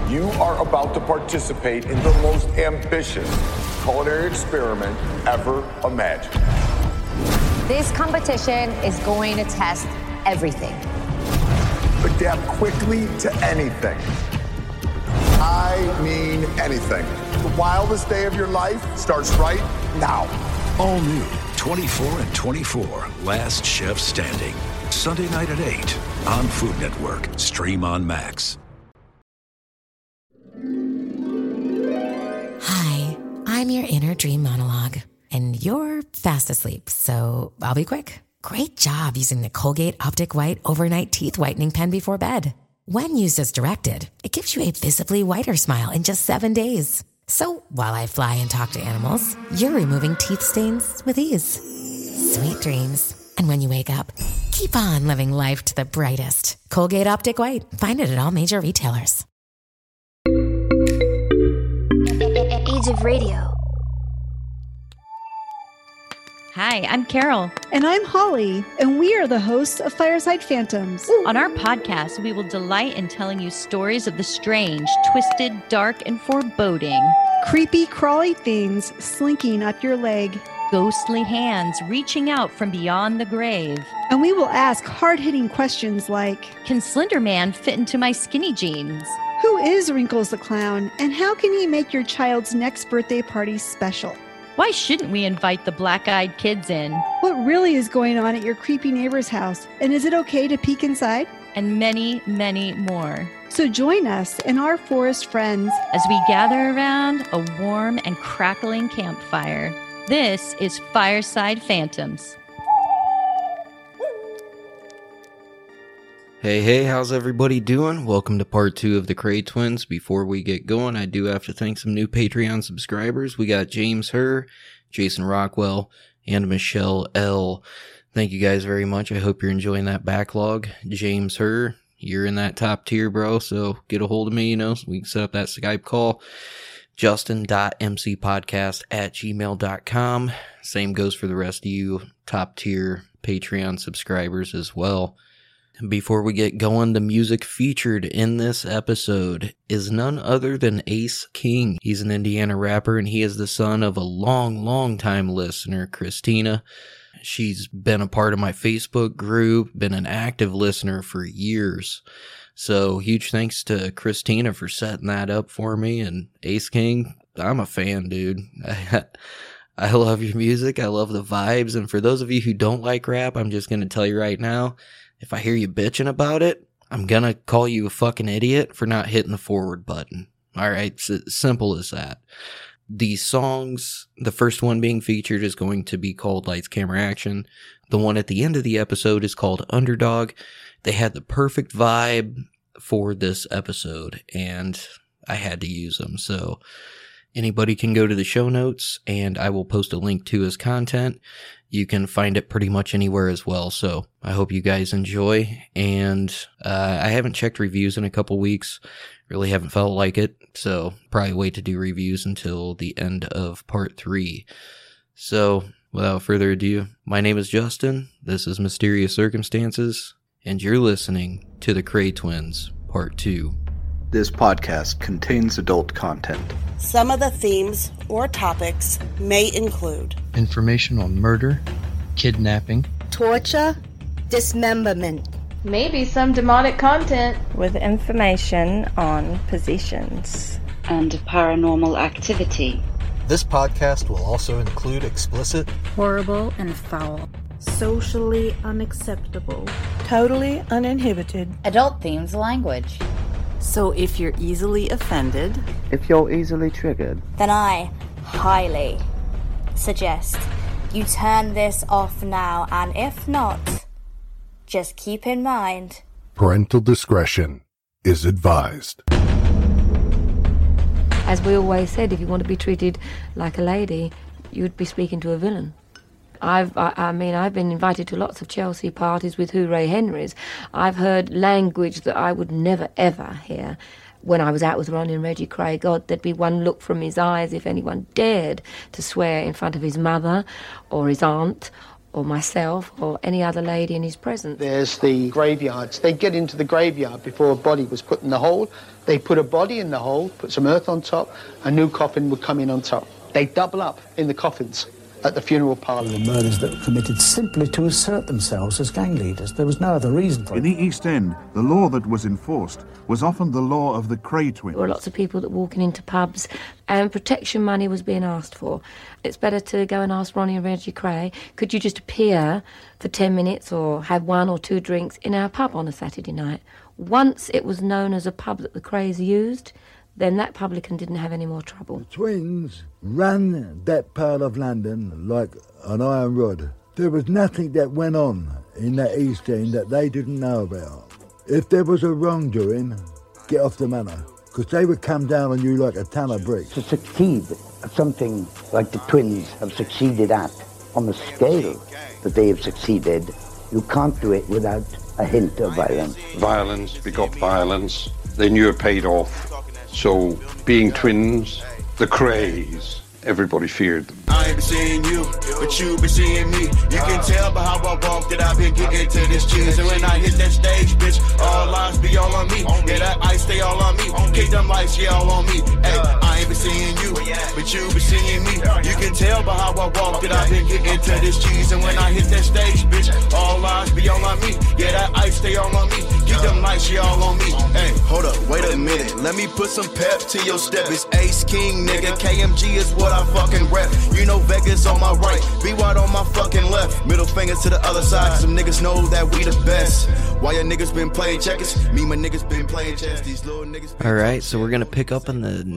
You are about to participate in the most ambitious culinary experiment ever imagined. This competition is going to test everything. Adapt quickly to anything. I mean anything. The wildest day of your life starts right now. All new 24 and 24, Last Chef Standing. Sunday night at 8 on Food Network. Stream on Max. Hi, I'm your inner dream monologue, and you're fast asleep, so I'll be quick. Great job using the Colgate Optic White Overnight Teeth Whitening Pen before bed. When used as directed, it gives you a visibly whiter smile in just 7 days. So while I fly and talk to animals, you're removing teeth stains with ease. Sweet dreams. And when you wake up, keep on living life to the brightest. Colgate Optic White. Find it at all major retailers. Age of Radio. Hi, I'm Carol. And I'm Holly, and we are the hosts of Fireside Phantoms. On our podcast, we will delight in telling you stories of the strange, twisted, dark, and foreboding. Creepy, crawly things slinking up your leg. Ghostly hands reaching out from beyond the grave. And we will ask hard-hitting questions like, can Slender Man fit into my skinny jeans? Who is Wrinkles the Clown, and how can he make your child's next birthday party special? Why shouldn't we invite the black-eyed kids in? What really is going on at your creepy neighbor's house, and is it okay to peek inside? And many, many more. So join us and our forest friends as we gather around a warm and crackling campfire. This is Fireside Phantoms. Hey, how's everybody doing? Welcome to part 2 of the Cray Twins. Before we get going, I do have to thank some new Patreon subscribers. We got James Herr, Jason Rockwell, and Michelle L. Thank you guys very much. I hope you're enjoying that backlog. James Herr, you're in that top tier, bro, so get a hold of me, so we can set up that Skype call. Justin.mcpodcast@gmail.com. Same goes for the rest of you top tier Patreon subscribers as well. Before we get going, the music featured in this episode is none other than Ace King. He's an Indiana rapper, and he is the son of a long time listener, Christina. She's been a part of my Facebook group, been an active listener for years. So huge thanks to Christina for setting that up for me. And Ace King, I'm a fan, dude. I love your music. I love the vibes. And for those of you who don't like rap, I'm just going to tell you right now, if I hear you bitching about it, I'm going to call you a fucking idiot for not hitting the forward button. All right. It's as simple as that. The songs, the first one being featured is going to be called Lights, Camera, Action. The one at the end of the episode is called Underdog. They had the perfect vibe for this episode, and I had to use them. So anybody can go to the show notes, and I will post a link to his content. You can find it pretty much anywhere as well. So I hope you guys enjoy. And I haven't checked reviews in a couple weeks. Really haven't felt like it. So probably wait to do reviews until the end of part 3. So without further ado, my name is Justin. This is Mysterious Circumstances. And you're listening to the Cray Twins, part 2. This podcast contains adult content. Some of the themes or topics may include information on murder, kidnapping, torture, dismemberment, maybe some demonic content with information on possessions and paranormal activity. This podcast will also include explicit, horrible, and foul, socially unacceptable, totally uninhibited, adult themes language. So if you're easily offended, if you're easily triggered, then I highly suggest you turn this off now, and if not, just keep in mind, parental discretion is advised. As we always said, if you want to be treated like a lady, you'd be speaking to a villain. I've been invited to lots of Chelsea parties with Hooray Henrys. I've heard language that I would never, ever hear. When I was out with Ronnie and Reggie Cray, God, there'd be one look from his eyes if anyone dared to swear in front of his mother or his aunt or myself or any other lady in his presence. There's the graveyards. They get into the graveyard before a body was put in the hole. They put a body in the hole, put some earth on top, a new coffin would come in on top. They double up in the coffins at the funeral parlour. The murders that were committed simply to assert themselves as gang leaders. There was no other reason for it. In the East End, the law that was enforced was often the law of the Cray twins. There were lots of people that were walking into pubs and protection money was being asked for. It's better to go and ask Ronnie and Reggie Cray, could you just appear for 10 minutes or have 1 or 2 drinks in our pub on a Saturday night? Once it was known as a pub that the Crays used, then that publican didn't have any more trouble. The twins ran that part of London like an iron rod. There was nothing that went on in that East End that they didn't know about. If there was a wrongdoing, get off the manor, because they would come down on you like a ton of bricks. To succeed at something like the twins have succeeded at, on the scale that they have succeeded, you can't do it without a hint of violence. Violence begot violence. They knew it paid off. So, being twins, the Crays, everybody feared them. I ain't been seeing you, but you been seeing me. You can tell by how I walk that I've been getting to this cheese. And when I hit that stage, bitch, all eyes be all on me. Yeah, that ice stay all on me. Kick them lights, yeah, all on me. Hey, I ain't been seeing you, but you been seeing me. You can tell by how I walk that I've been getting to this cheese. And when I hit that stage, bitch, all eyes be all on me. Yeah, that ice stay all on me. Keep them lights, yeah, all on me. Hey, hold up, wait a minute. Let me put some pep to your step. It's Ace King, nigga. KMG is what I fucking rep. You know Vegas on my right, be white on my fucking left. Middle finger to the other side, cause some niggas know that we the best. Why your niggas been playing checkers? Me, my niggas been playing chess. These little niggas. Alright, so we're gonna pick up in the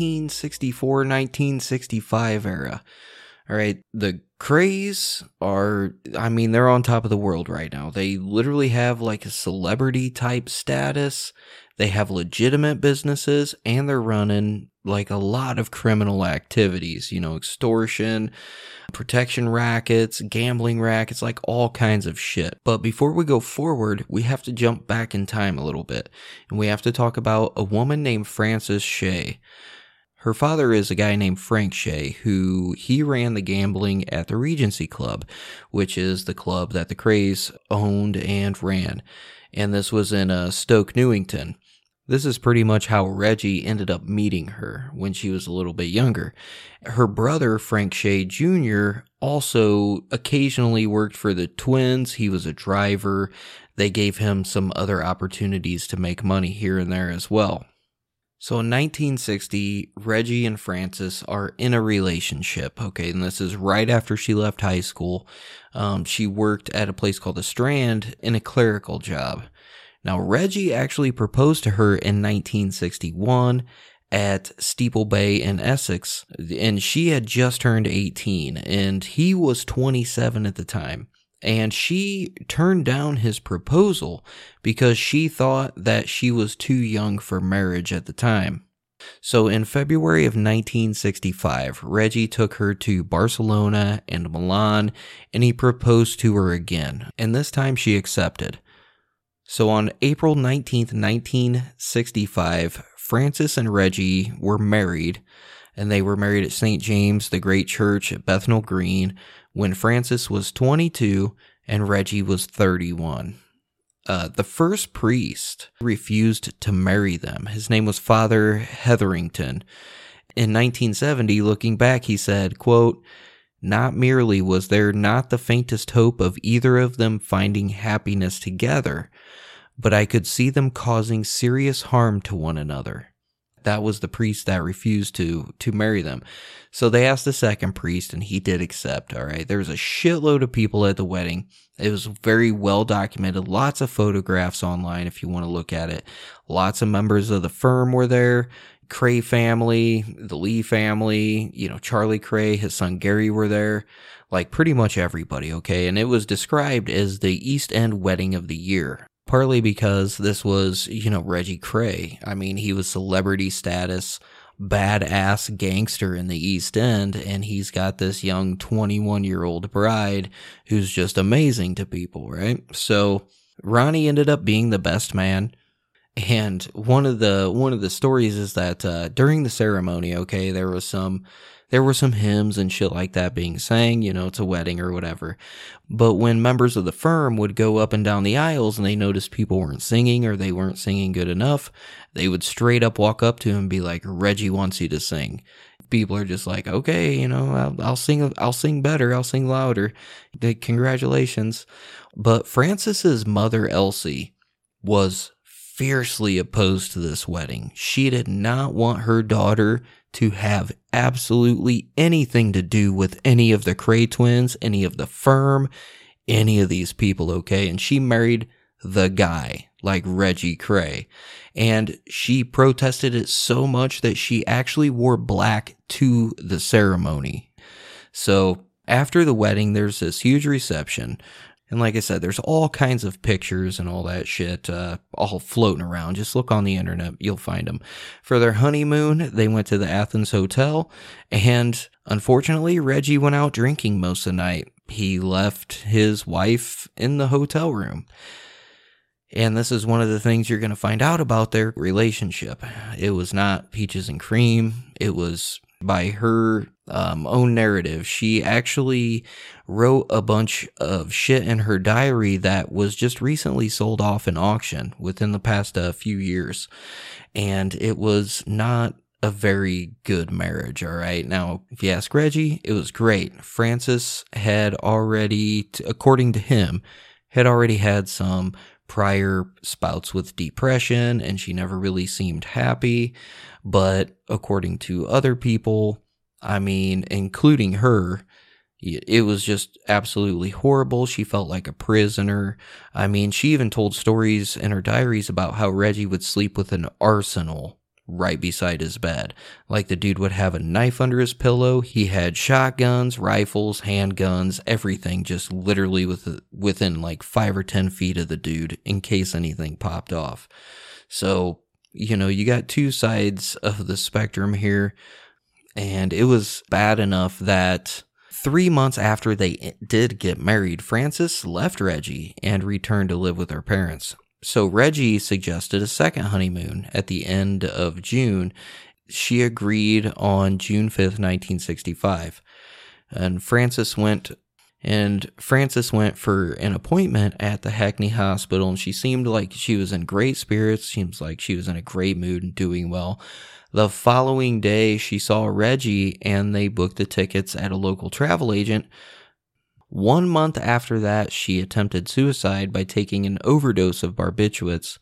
1964-1965 era. Alright, the Crays are, I mean, they're on top of the world right now. They literally have like a celebrity type status. They have legitimate businesses, and they're running like a lot of criminal activities, you know, extortion, protection rackets, gambling rackets, like all kinds of shit. But before we go forward, we have to jump back in time a little bit, and we have to talk about a woman named Frances Shay. Her father is a guy named Frank Shay, who he ran the gambling at the Regency Club, which is the club that the Crays owned and ran. And this was in Stoke Newington. This is pretty much how Reggie ended up meeting her when she was a little bit younger. Her brother, Frank Shay Jr., also occasionally worked for the twins. He was a driver. They gave him some other opportunities to make money here and there as well. So in 1960, Reggie and Frances are in a relationship, okay, and this is right after she left high school. She worked at a place called the Strand in a clerical job. Now, Reggie actually proposed to her in 1961 at Steeple Bay in Essex, and she had just turned 18, and he was 27 at the time. And she turned down his proposal because she thought that she was too young for marriage at the time. So in February of 1965, Reggie took her to Barcelona and Milan, and he proposed to her again, and this time she accepted. So on April 19th, 1965, Frances and Reggie were married, and they were married at St. James the Great Church at Bethnal Green when Frances was 22 and Reggie was 31. The first priest refused to marry them. His name was Father Hetherington. In 1970, looking back, he said, quote, "Not merely was there not the faintest hope of either of them finding happiness together, but I could see them causing serious harm to one another." That was the priest that refused to marry them. So they asked the second priest, and he did accept, all right? There was a shitload of people at the wedding. It was very well documented. Lots of photographs online if you want to look at it. Lots of members of the firm were there. Cray family, the Lee family, you know, Charlie Cray, his son Gary were there. Like pretty much everybody, okay? And it was described as the East End wedding of the year. Partly because this was, you know, Reggie Cray. I mean, he was celebrity status, badass gangster in the East End, and he's got this young 21-year-old bride who's just amazing to people, right? So Ronnie ended up being the best man. And one of the stories is that during the ceremony, okay, there was some there were some hymns and shit like that being sang, you know, it's a wedding or whatever. But when members of the firm would go up and down the aisles and they noticed people weren't singing or they weren't singing good enough, they would straight up walk up to him and be like, Reggie wants you to sing. People are just like, okay, you know, I'll sing better, I'll sing louder. Congratulations. But Francis's mother, Elsie, was fiercely opposed to this wedding. She did not want her daughter to have absolutely anything to do with any of the Cray twins, any of the firm, any of these people, okay? And she married the guy, like Reggie Cray. And she protested it so much that she actually wore black to the ceremony. So after the wedding, there's this huge reception. And like I said, there's all kinds of pictures and all that shit all floating around. Just look on the internet, you'll find them. For their honeymoon, they went to the Athens Hotel, and unfortunately, Reggie went out drinking most of the night. He left his wife in the hotel room. And this is one of the things you're going to find out about their relationship. It was not peaches and cream. It was by her own narrative. She actually wrote a bunch of shit in her diary that was just recently sold off in auction within the past few years. And it was not a very good marriage, all right? Now, if you ask Reggie, it was great. Francis had already, according to him, had already had some prior spouts with depression, and she never really seemed happy. But according to other people, I mean, including her, it was just absolutely horrible. She felt like a prisoner. I mean, she even told stories in her diaries about how Reggie would sleep with an arsenal right beside his bed. Like the dude would have a knife under his pillow. He had shotguns, rifles, handguns, everything just literally within like 5 or 10 feet of the dude in case anything popped off. So, you know, you got two sides of the spectrum here. And it was bad enough that 3 months after they did get married, Francis left Reggie and returned to live with her parents. So Reggie suggested a second honeymoon at the end of June. She agreed on June 5th, 1965. And Francis went for an appointment at the Hackney Hospital, and she seemed like she was in great spirits. Seems like she was in a great mood and doing well. The following day, she saw Reggie, and they booked the tickets at a local travel agent. 1 month after that, she attempted suicide by taking an overdose of barbiturates.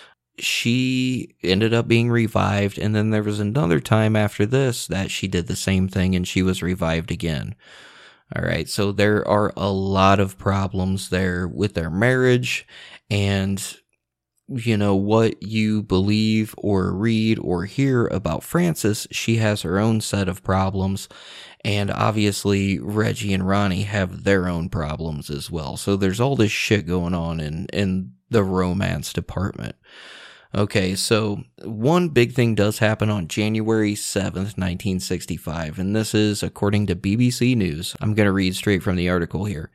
She ended up being revived, and then there was another time after this that she did the same thing, and she was revived again. All right, so there are a lot of problems there with their marriage, and you know, what you believe or read or hear about Francis, she has her own set of problems. And obviously, Reggie and Ronnie have their own problems as well. So there's all this shit going on in the romance department. Okay, so one big thing does happen on January 7th, 1965. And this is according to BBC News. I'm going to read straight from the article here.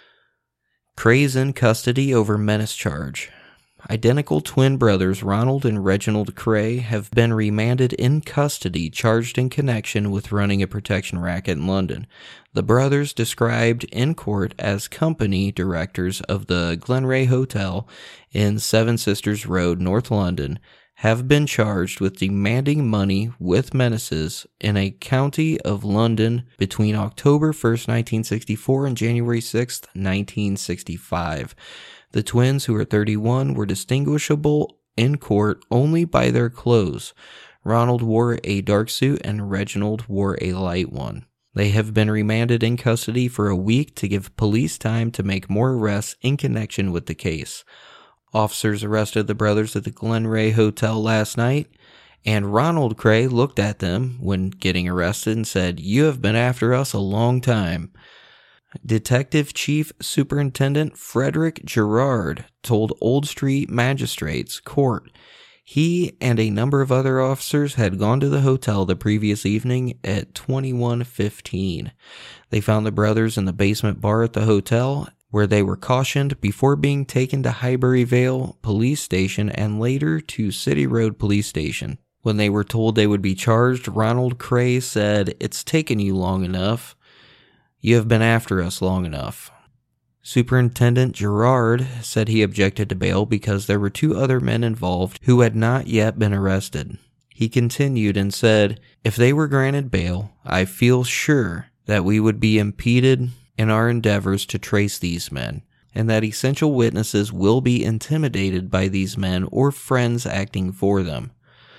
Cray's in custody over menace charge. Identical twin brothers Ronald and Reginald Cray have been remanded in custody, charged in connection with running a protection racket in London. The brothers, described in court as company directors of the Glenray Hotel in Seven Sisters Road, North London, have been charged with demanding money with menaces in a county of London between October 1st, 1964 and January 6th, 1965. The twins, who are 31, were distinguishable in court only by their clothes. Ronald wore a dark suit and Reginald wore a light one. They have been remanded in custody for a week to give police time to make more arrests in connection with the case. Officers arrested the brothers at the Glenray Hotel last night, and Ronald Cray looked at them when getting arrested and said, "You have been after us a long time." Detective Chief Superintendent Frederick Gerard told Old Street Magistrates Court he and a number of other officers had gone to the hotel the previous evening at 21:15. They found the brothers in the basement bar at the hotel, where they were cautioned before being taken to Highbury Vale Police Station and later to City Road Police Station. When they were told they would be charged, Ronald Cray said, "It's taken you long enough. You have been after us long enough." Superintendent Gerard said he objected to bail because there were 2 other men involved who had not yet been arrested. He continued and said, "If they were granted bail, I feel sure that we would be impeded in our endeavors to trace these men, and that essential witnesses will be intimidated by these men or friends acting for them."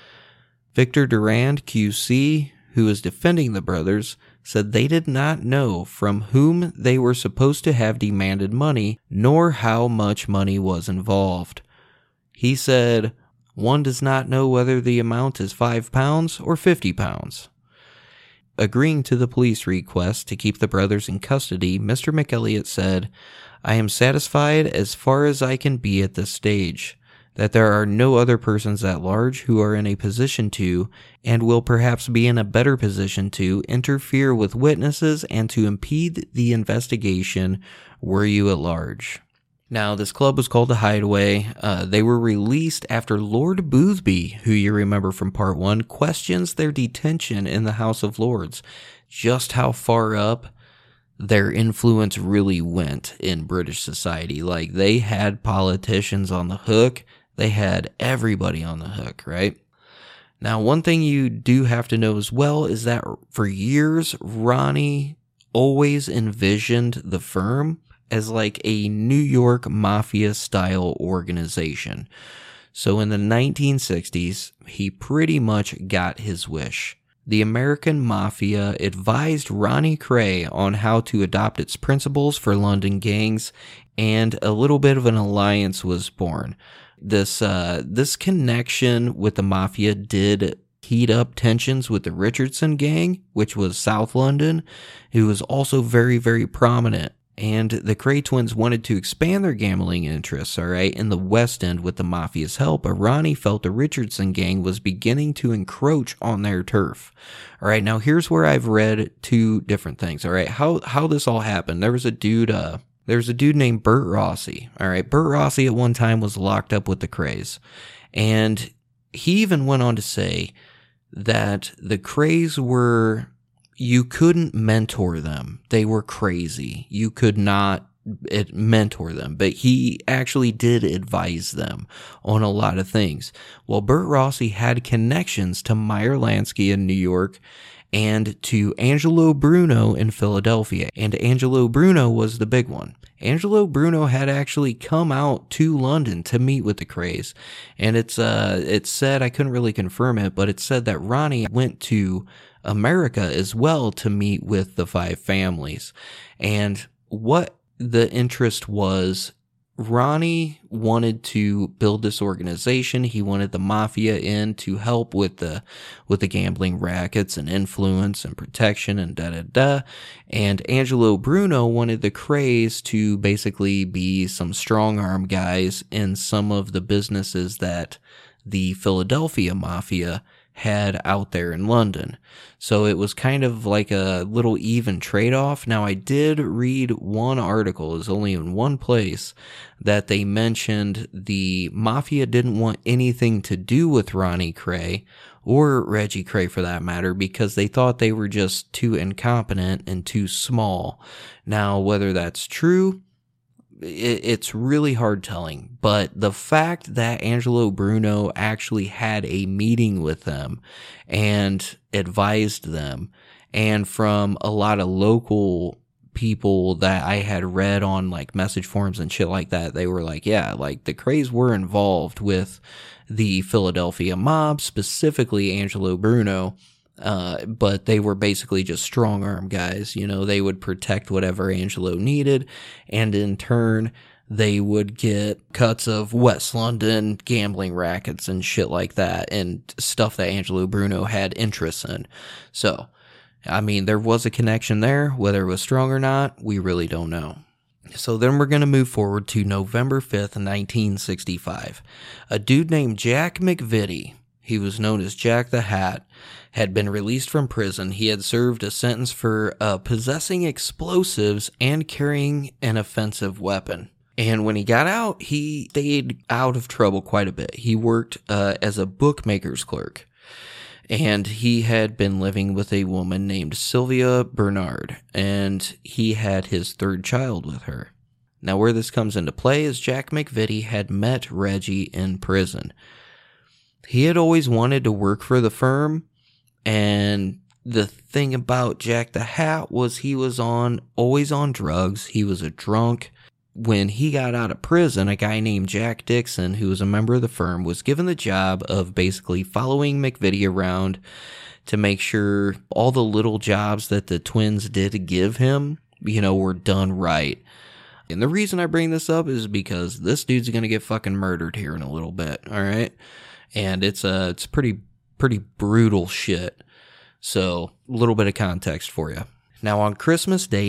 Victor Durand, QC, who is defending the brothers, said they did not know from whom they were supposed to have demanded money, nor how much money was involved. He said, "One does not know whether the amount is £5 or £50. Agreeing to the police request to keep the brothers in custody, Mr. McElliott said, "I am satisfied as far as I can be at this stage, that there are no other persons at large who are in a position to, and will perhaps be in a better position to, interfere with witnesses and to impede the investigation were you at large." Now, this club was called the Hideaway. They were released after Lord Boothby, who you remember from part 1, questions their detention in the House of Lords. Just how far up their influence really went in British society. Like, they had politicians on the hook. They had everybody on the hook, right? Now, one thing you do have to know as well is that for years, Ronnie always envisioned the firm as like a New York Mafia-style organization. So in the 1960s, he pretty much got his wish. The American Mafia advised Ronnie Cray on how to adopt its principles for London gangs, and a little bit of an alliance was born. This connection with the Mafia did heat up tensions with the Richardson gang, which was South London, who was also very, very prominent. And the Cray twins wanted to expand their gambling interests, in the West End with the Mafia's help, but Ronnie felt the Richardson gang was beginning to encroach on their turf. Now here's where I've read 2 different things, how this all happened. There was a dude named Bert Rossi, Bert Rossi at one time was locked up with the Crays, and he even went on to say that the Crays you couldn't mentor them. They were crazy. You could not mentor them, but he actually did advise them on a lot of things. Well, Bert Rossi had connections to Meyer Lansky in New York and to Angelo Bruno in Philadelphia, and Angelo Bruno was the big one. Angelo Bruno had actually come out to London to meet with the Crays, and it's said, I couldn't really confirm it, but it said that Ronnie went to America as well to meet with the 5 families. And what the interest was, Ronnie wanted to build this organization. He wanted the Mafia in to help with the gambling rackets and influence and protection and da-da-da. And Angelo Bruno wanted the Crays to basically be some strong arm guys in some of the businesses that the Philadelphia Mafia had out there in London. So it was kind of like a little even trade-off. Now, I did read one article, it was only in one place, that they mentioned the Mafia didn't want anything to do with Ronnie Cray, or Reggie Cray for that matter, because they thought they were just too incompetent and too small. Now, whether that's true, it's really hard telling, but the fact that Angelo Bruno actually had a meeting with them and advised them, and from a lot of local people that I had read on like message forums and shit like that, they were like, yeah, like the Crays were involved with the Philadelphia mob, specifically Angelo Bruno. But they were basically just strong arm guys. They would protect whatever Angelo needed, and in turn, they would get cuts of West London gambling rackets and shit like that, and stuff that Angelo Bruno had interests in. So, I mean, there was a connection there. Whether it was strong or not, we really don't know. So then we're going to move forward to November 5th, 1965. A dude named Jack McVitie, he was known as Jack the Hat, had been released from prison. He had served a sentence for possessing explosives and carrying an offensive weapon. And when he got out, he stayed out of trouble quite a bit. He worked as a bookmaker's clerk. And he had been living with a woman named Sylvia Bernard, and he had his third child with her. Now, where this comes into play is Jack McVitie had met Reggie in prison. He had always wanted to work for the firm, and the thing about Jack the Hat was he was always on drugs. He was a drunk. When he got out of prison, a guy named Jack Dixon, who was a member of the firm, was given the job of basically following McVitie around to make sure all the little jobs that the twins did give him, were done right. And the reason I bring this up is because this dude's going to get fucking murdered here in a little bit, all right? And it's pretty brutal shit. So, a little bit of context for you. Now, on Christmas Day,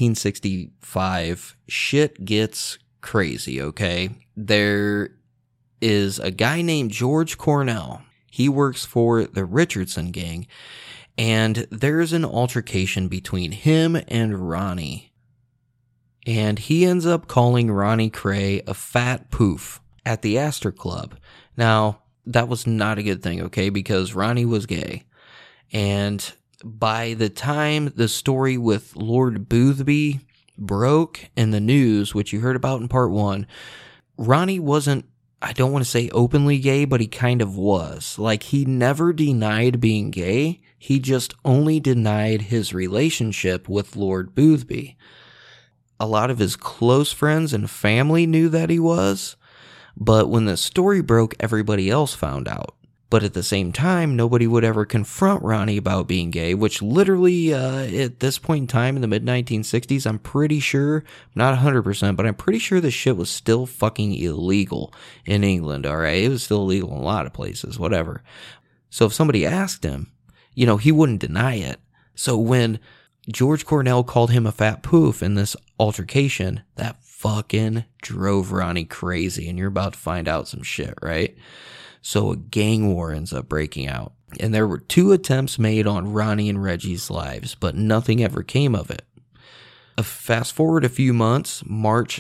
1965, shit gets crazy, okay? There is a guy named George Cornell. He works for the Richardson Gang, and there's an altercation between him and Ronnie. And he ends up calling Ronnie Cray a fat poof at the Astor Club. Now, that was not a good thing, okay? Because Ronnie was gay. And by the time the story with Lord Boothby broke in the news, which you heard about in part 1, Ronnie wasn't, I don't want to say openly gay, but he kind of was. Like, he never denied being gay. He just only denied his relationship with Lord Boothby. A lot of his close friends and family knew that he was, but when the story broke, everybody else found out. But at the same time, nobody would ever confront Ronnie about being gay, which literally, at this point in time in the mid-1960s, I'm pretty sure, not 100%, but I'm pretty sure this shit was still fucking illegal in England, alright? It was still illegal in a lot of places, whatever. So if somebody asked him, he wouldn't deny it. So when George Cornell called him a fat poof in this altercation, that fucking drove Ronnie crazy, and you're about to find out some shit, right? So a gang war ends up breaking out, and there were 2 attempts made on Ronnie and Reggie's lives, but nothing ever came of it. Fast forward a few months, March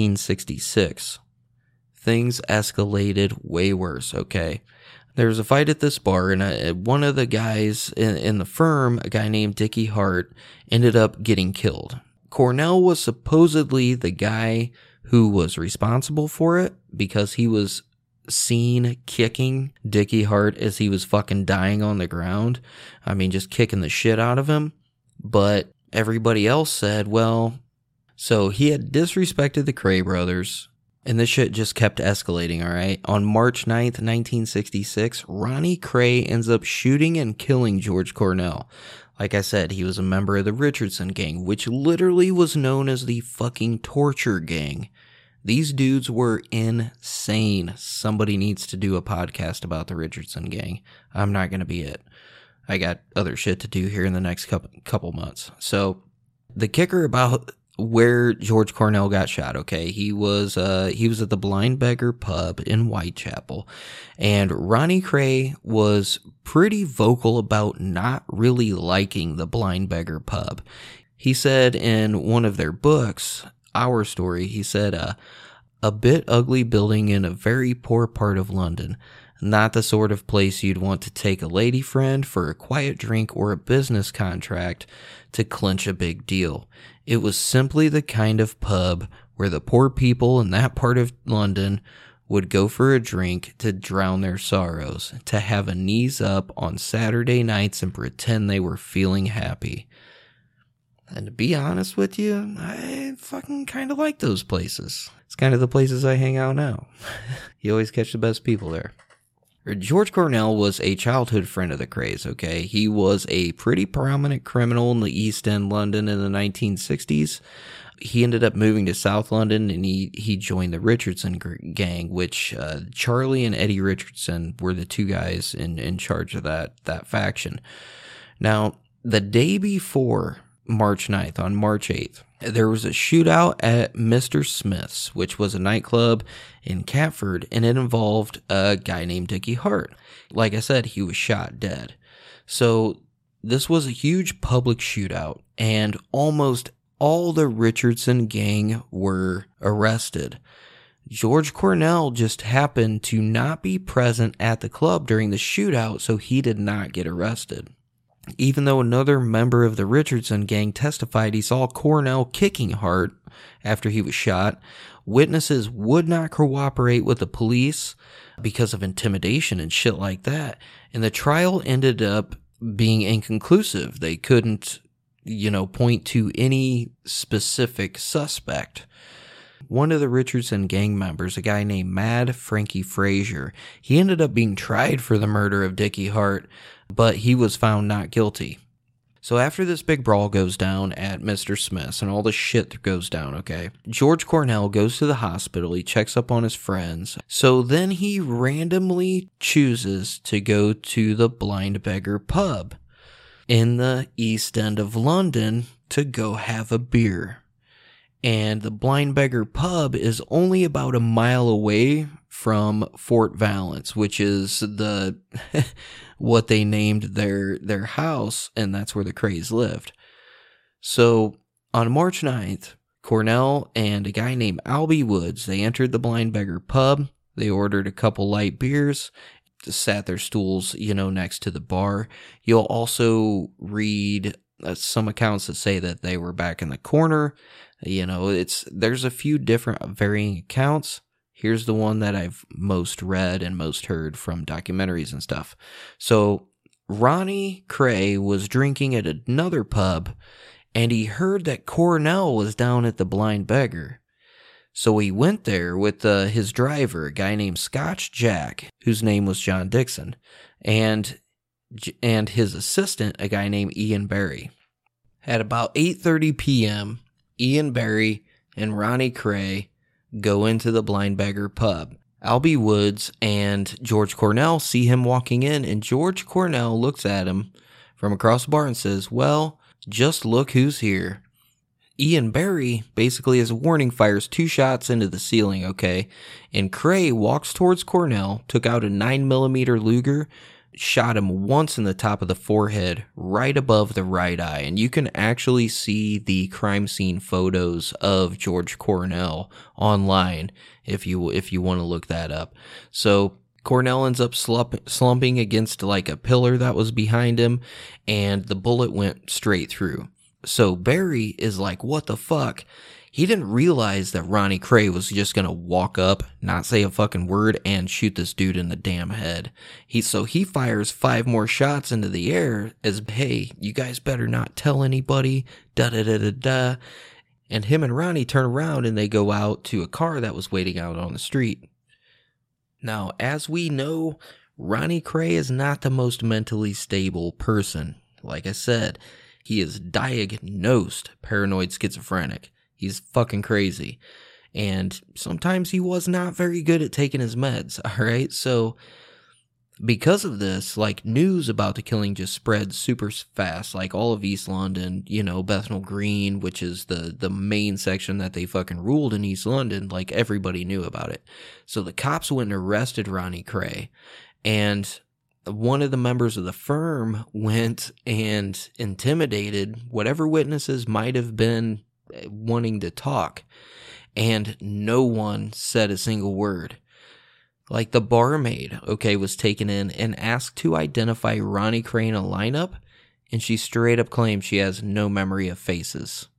1966. Things escalated way worse, okay? There was a fight at this bar, and one of the guys in the firm, a guy named Dickie Hart, ended up getting killed. Cornell was supposedly the guy who was responsible for it because he was seen kicking Dickie Hart as he was fucking dying on the ground. I mean, just kicking the shit out of him. But everybody else said, well, so he had disrespected the Cray brothers, and this shit just kept escalating, alright? On March 9th, 1966, Ronnie Cray ends up shooting and killing George Cornell. Like I said, he was a member of the Richardson Gang, which literally was known as the fucking torture gang. These dudes were insane. Somebody needs to do a podcast about the Richardson Gang. I'm not going to be it. I got other shit to do here in the next couple months. So, the kicker about where George Cornell got shot, okay, he was at the Blind Beggar pub in Whitechapel, and Ronnie Cray was pretty vocal about not really liking the Blind Beggar pub. He said in one of their books, Our Story, he said, a bit ugly building in a very poor part of London. Not the sort of place you'd want to take a lady friend for a quiet drink or a business contract to clinch a big deal. It was simply the kind of pub where the poor people in that part of London would go for a drink to drown their sorrows, to have a knees up on Saturday nights and pretend they were feeling happy. And to be honest with you, I fucking kind of like those places. It's kind of the places I hang out now. You always catch the best people there. George Cornell was a childhood friend of the Crays, okay? He was a pretty prominent criminal in the East End London in the 1960s. He ended up moving to South London, and he joined the Richardson Gang, which Charlie and Eddie Richardson were the 2 guys in charge of that faction. Now, the day before March 9th, on March 8th, there was a shootout at Mr. Smith's, which was a nightclub in Catford, and it involved a guy named Dickie Hart. Like I said, he was shot dead. So this was a huge public shootout, and almost all the Richardson gang were arrested. George Cornell just happened to not be present at the club during the shootout, so he did not get arrested. Even though another member of the Richardson gang testified he saw Cornell kicking Hart after he was shot, witnesses would not cooperate with the police because of intimidation and shit like that. And the trial ended up being inconclusive. They couldn't, point to any specific suspect. One of the Richardson gang members, a guy named Mad Frankie Frazier, he ended up being tried for the murder of Dickie Hart, but he was found not guilty. So after this big brawl goes down at Mr. Smith's and all the shit goes down, okay, George Cornell goes to the hospital, he checks up on his friends, so then he randomly chooses to go to the Blind Beggar pub in the East End of London to go have a beer. And the Blind Beggar pub is only about a mile away from Fort Valence, which is the what they named their house, and that's where the Krays lived. So on March 9th, Cornell and a guy named Albie Woods, they entered the Blind Beggar pub. They ordered a couple light beers, sat their stools, next to the bar. You'll also read some accounts that say that they were back in the corner. There's a few different varying accounts. Here's the one that I've most read and most heard from documentaries and stuff. So Ronnie Kray was drinking at another pub, and he heard that Cornell was down at the Blind Beggar. So he went there with his driver, a guy named Scotch Jack, whose name was John Dixon, and his assistant, a guy named Ian Barry. At about 8:30 p.m., Ian Barry and Ronnie Kray go into the Blind Beggar pub. Albie Woods and George Cornell see him walking in, and George Cornell looks at him from across the bar and says, "Well, just look who's here." Ian Barry, basically as a warning, fires 2 shots into the ceiling, okay? And Kray walks towards Cornell, took out a 9mm Luger, shot him once in the top of the forehead, right above the right eye. And you can actually see the crime scene photos of George Cornell online if you want to look that up. So Cornell ends up slumping against like a pillar that was behind him, and the bullet went straight through. So Barry is like, what the fuck? He didn't realize that Ronnie Kray was just going to walk up, not say a fucking word, and shoot this dude in the damn head. So he fires 5 more shots into the air as, hey, you guys better not tell anybody, da-da-da-da-da. And him and Ronnie turn around and they go out to a car that was waiting out on the street. Now, as we know, Ronnie Kray is not the most mentally stable person. Like I said, he is diagnosed paranoid schizophrenic. He's fucking crazy. And sometimes he was not very good at taking his meds, alright? So, because of this, like, news about the killing just spread super fast. Like, all of East London, Bethnal Green, which is the main section that they fucking ruled in East London, like, everybody knew about it. So the cops went and arrested Ronnie Kray. And one of the members of the firm went and intimidated whatever witnesses might have been wanting to talk, and no one said a single word. Like, the barmaid, was taken in and asked to identify Ronnie Kray in a lineup, and she straight up claimed she has no memory of faces.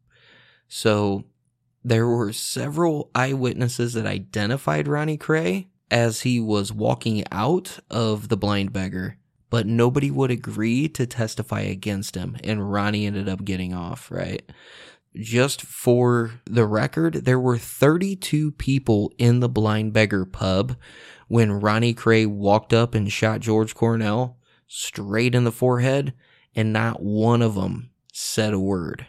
So there were several eyewitnesses that identified Ronnie Kray as he was walking out of the Blind Beggar, but nobody would agree to testify against him, and Ronnie ended up getting off, right? Just for the record, there were 32 people in the Blind Beggar pub when Ronnie Kray walked up and shot George Cornell straight in the forehead, and not one of them said a word.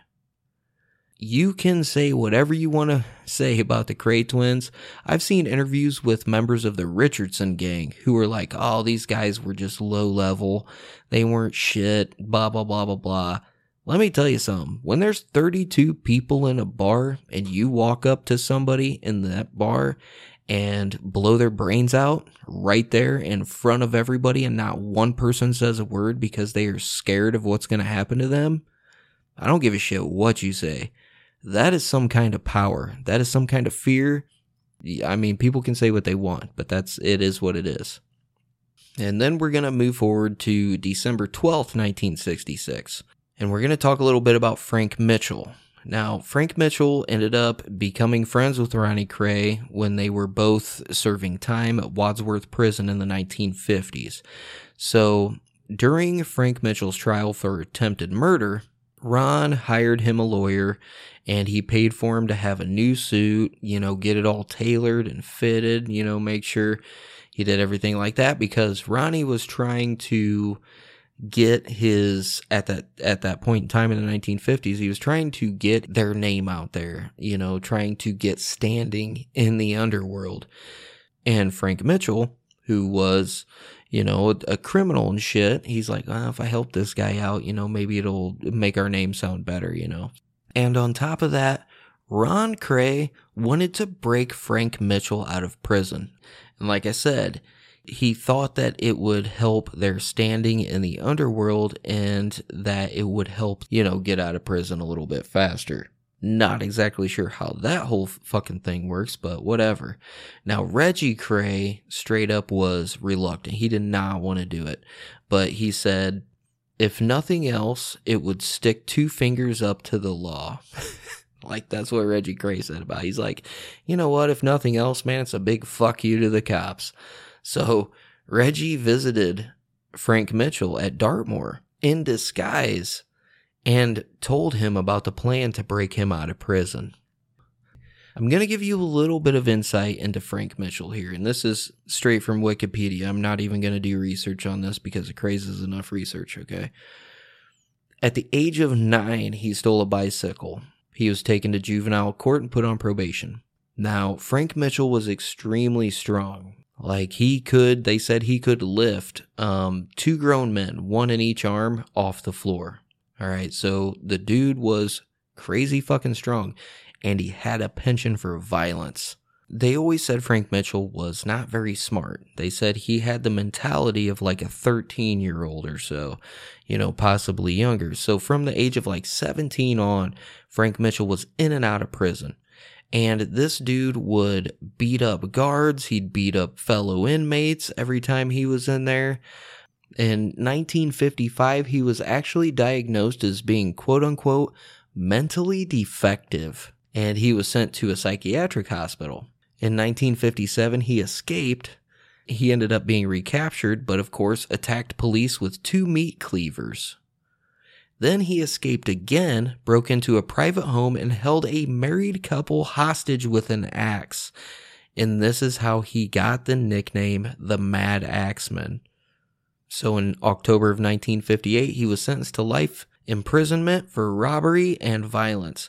You can say whatever you want to say about the Kray twins. I've seen interviews with members of the Richardson gang who were like, oh, these guys were just low level. They weren't shit, blah, blah, blah, blah, blah. Let me tell you something. When there's 32 people in a bar and you walk up to somebody in that bar and blow their brains out right there in front of everybody, and not one person says a word because they are scared of what's going to happen to them, I don't give a shit what you say. That is some kind of power. That is some kind of fear. I mean, people can say what they want, but it is what it is. And then we're going to move forward to December 12th, 1966. And we're going to talk a little bit about Frank Mitchell. Now, Frank Mitchell ended up becoming friends with Ronnie Kray when they were both serving time at Wadsworth Prison in the 1950s. So, during Frank Mitchell's trial for attempted murder, Ron hired him a lawyer, and he paid for him to have a new suit, get it all tailored and fitted, make sure he did everything like that, because Ronnie was trying to get his, at that point in time in the 1950s, he was trying to get their name out there, trying to get standing in the underworld. And Frank Mitchell, who was, a criminal and shit, he's like, if I help this guy out, maybe it'll make our name sound better, And on top of that, Ron Kray wanted to break Frank Mitchell out of prison. And like I said, he thought that it would help their standing in the underworld and that it would help, get out of prison a little bit faster. Not exactly sure how that whole fucking thing works, but whatever. Now, Reggie Kray straight up was reluctant. He did not want to do it. But he said, if nothing else, it would stick 2 fingers up to the law. Like, that's what Reggie Kray said about it. He's like, you know what? If nothing else, man, it's a big fuck you to the cops. So Reggie visited Frank Mitchell at Dartmoor in disguise and told him about the plan to break him out of prison. I'm going to give you a little bit of insight into Frank Mitchell here, and this is straight from Wikipedia. I'm not even going to do research on this because it crazes enough research, okay? At the age of 9, he stole a bicycle. He was taken to juvenile court and put on probation. Now, Frank Mitchell was extremely strong. Like, they said he could lift 2 grown men, 1 in each arm, off the floor. All right, so the dude was crazy fucking strong, and he had a penchant for violence. They always said Frank Mitchell was not very smart. They said he had the mentality of like a 13-year-old or so, possibly younger. So from the age of like 17 on, Frank Mitchell was in and out of prison. And this dude would beat up guards, he'd beat up fellow inmates every time he was in there. In 1955, he was actually diagnosed as being quote-unquote mentally defective, and he was sent to a psychiatric hospital. In 1957, he escaped. He ended up being recaptured, but of course attacked police with 2 meat cleavers. Then he escaped again, broke into a private home, and held a married couple hostage with an axe. And this is how he got the nickname the Mad Axeman. So in October of 1958, he was sentenced to life imprisonment for robbery and violence.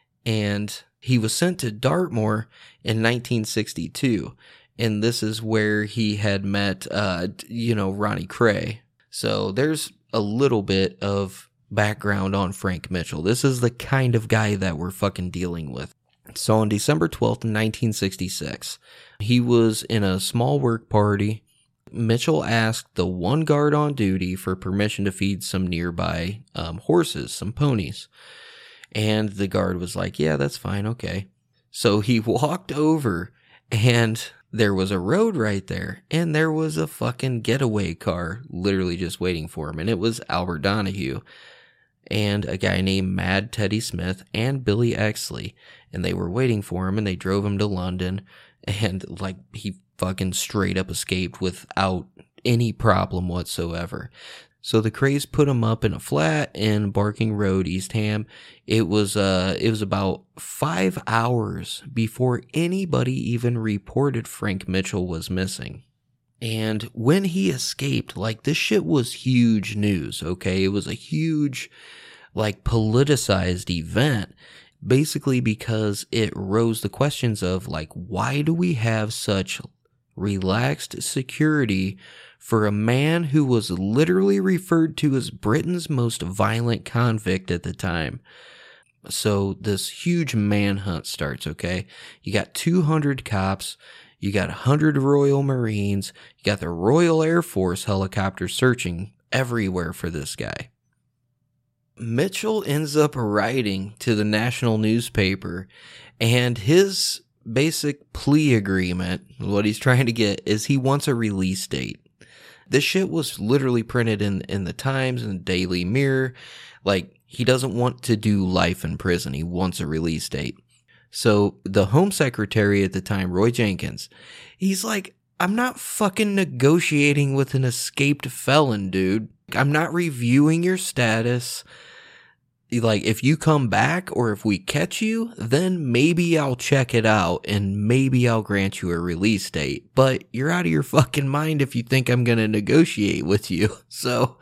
And he was sent to Dartmoor in 1962. And this is where he had met, Ronnie Kray. So there's a little bit of background on Frank Mitchell. This is the kind of guy that we're fucking dealing with. So on December 12th, 1966, he was in a small work party. Mitchell asked the one guard on duty for permission to feed some nearby horses, some ponies. And the guard was like, yeah, that's fine, okay. So he walked over, and there was a road right there, and there was a fucking getaway car literally just waiting for him, and it was Albert Donahue and a guy named Mad Teddy Smith and Billy Exley, and they were waiting for him, and they drove him to London, and he fucking straight up escaped without any problem whatsoever. So the Krays put him up in a flat in Barking Road, East Ham. It was about 5 hours before anybody even reported Frank Mitchell was missing. And when he escaped, this shit was huge news, okay? It was a huge, politicized event, basically because it rose the questions of, why do we have such relaxed security for a man who was literally referred to as Britain's most violent convict at the time? So this huge manhunt starts, okay? You got 200 cops, you got 100 Royal Marines, you got the Royal Air Force helicopter searching everywhere for this guy. Mitchell ends up writing to the national newspaper, and his basic plea agreement, what he's trying to get is he wants a release date. This shit was literally printed in the Times and the Daily Mirror. Like, he doesn't want to do life in prison. He wants a release date. So the Home Secretary at the time, Roy Jenkins, he's like, I'm not fucking negotiating with an escaped felon, dude. I'm not reviewing your status. Like, if you come back or if we catch you, then maybe I'll check it out and maybe I'll grant you a release date. But you're out of your fucking mind if you think I'm going to negotiate with you. So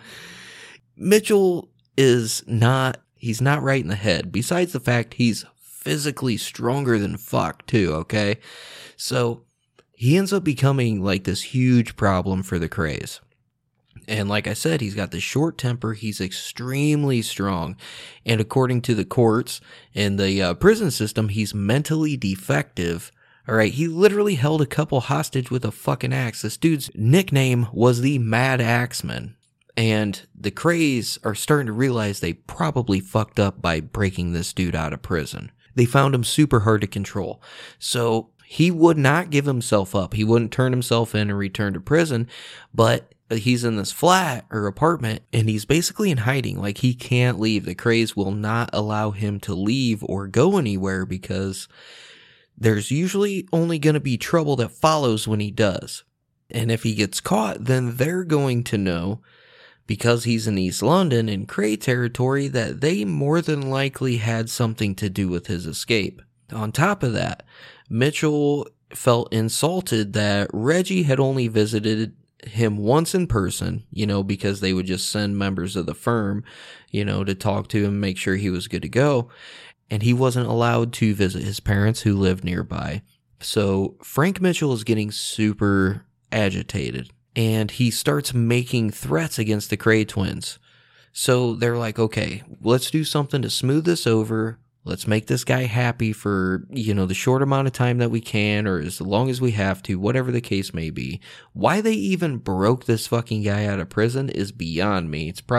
Mitchell he's not right in the head. Besides the fact he's physically stronger than fuck too, okay? So he ends up becoming like this huge problem for the Krays. And like I said, he's got this short temper. He's extremely strong. And according to the courts and the prison system, he's mentally defective. All right, he literally held a couple hostage with a fucking axe. This dude's nickname was the Mad Axeman. And the Krays are starting to realize they probably fucked up by breaking this dude out of prison. They found him super hard to control. So he would not give himself up. He wouldn't turn himself in and return to prison, but he's in this flat or apartment and he's basically in hiding. Like, he can't leave. The Krays will not allow him to leave or go anywhere because there's usually only going to be trouble that follows when he does. And if he gets caught, then they're going to know, because he's in East London in Kray territory, that they more than likely had something to do with his escape. On top of that, Mitchell felt insulted that Reggie had only visited him once in person, because they would just send members of the firm, to talk to him, make sure he was good to go. And he wasn't allowed to visit his parents who lived nearby. So Frank Mitchell is getting super agitated and he starts making threats against the Kray twins. So they're like, okay, let's do something to smooth this over. Let's make this guy happy for, the short amount of time that we can, or as long as we have to, whatever the case may be. Why they even broke this fucking guy out of prison is beyond me. It's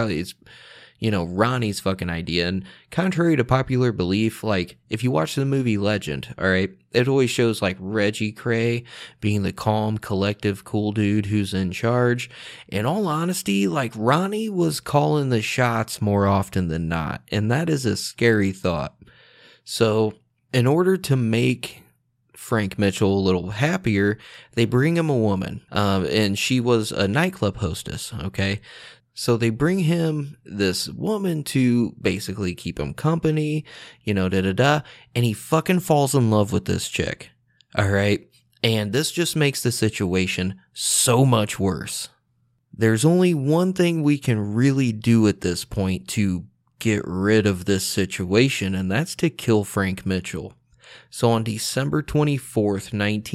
Ronnie's fucking idea. And contrary to popular belief, like, if you watch the movie Legend, all right, it always shows like Reggie Kray being the calm, collective, cool dude who's in charge. In all honesty, like, Ronnie was calling the shots more often than not. And that is a scary thought. So in order to make Frank Mitchell a little happier, they bring him a woman, and she was a nightclub hostess, okay? So they bring him this woman to basically keep him company, and he fucking falls in love with this chick, all right? And this just makes the situation so much worse. There's only one thing we can really do at this point to get rid of this situation, and that's to kill Frank Mitchell. So on December 24th,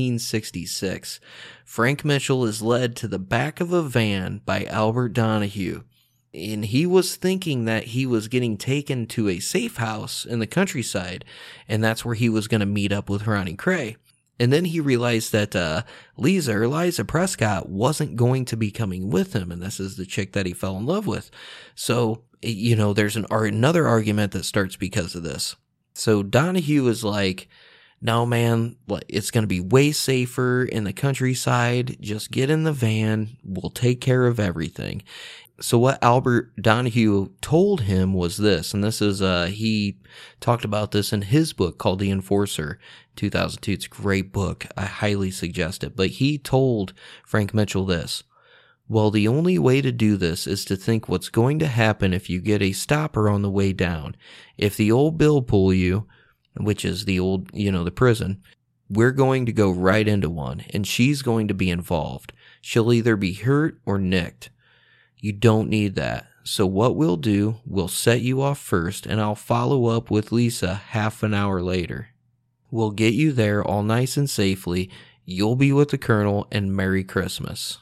1966, Frank Mitchell is led to the back of a van by Albert Donahue. And he was thinking that he was getting taken to a safe house in the countryside, and that's where he was going to meet up with Ronnie Kray. And then he realized that Eliza Prescott wasn't going to be coming with him, and this is the chick that he fell in love with. So, there's another argument that starts because of this. So Donahue is like, no, man, it's going to be way safer in the countryside. Just get in the van. We'll take care of everything. So what Albert Donahue told him was this, and this is, he talked about this in his book called The Enforcer, 2002. It's a great book. I highly suggest it. But he told Frank Mitchell this: well, the only way to do this is to think what's going to happen if you get a stopper on the way down. If the old Bill pull you, which is the old, the prison, we're going to go right into one, and she's going to be involved. She'll either be hurt or nicked. You don't need that. So what we'll do, we'll set you off first, and I'll follow up with Lisa half an hour later. We'll get you there all nice and safely. You'll be with the Colonel, and Merry Christmas.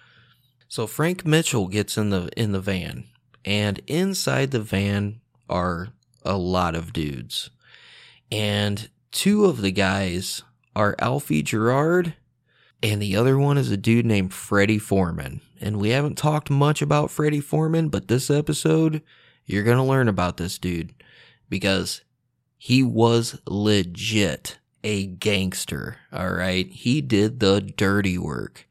So Frank Mitchell gets in the van, and inside the van are a lot of dudes. And two of the guys are Alfie Gerard, and the other one is a dude named Freddie Foreman. And we haven't talked much about Freddie Foreman, but this episode, you're going to learn about this dude, because he was legit. a gangster, all right? He did the dirty work.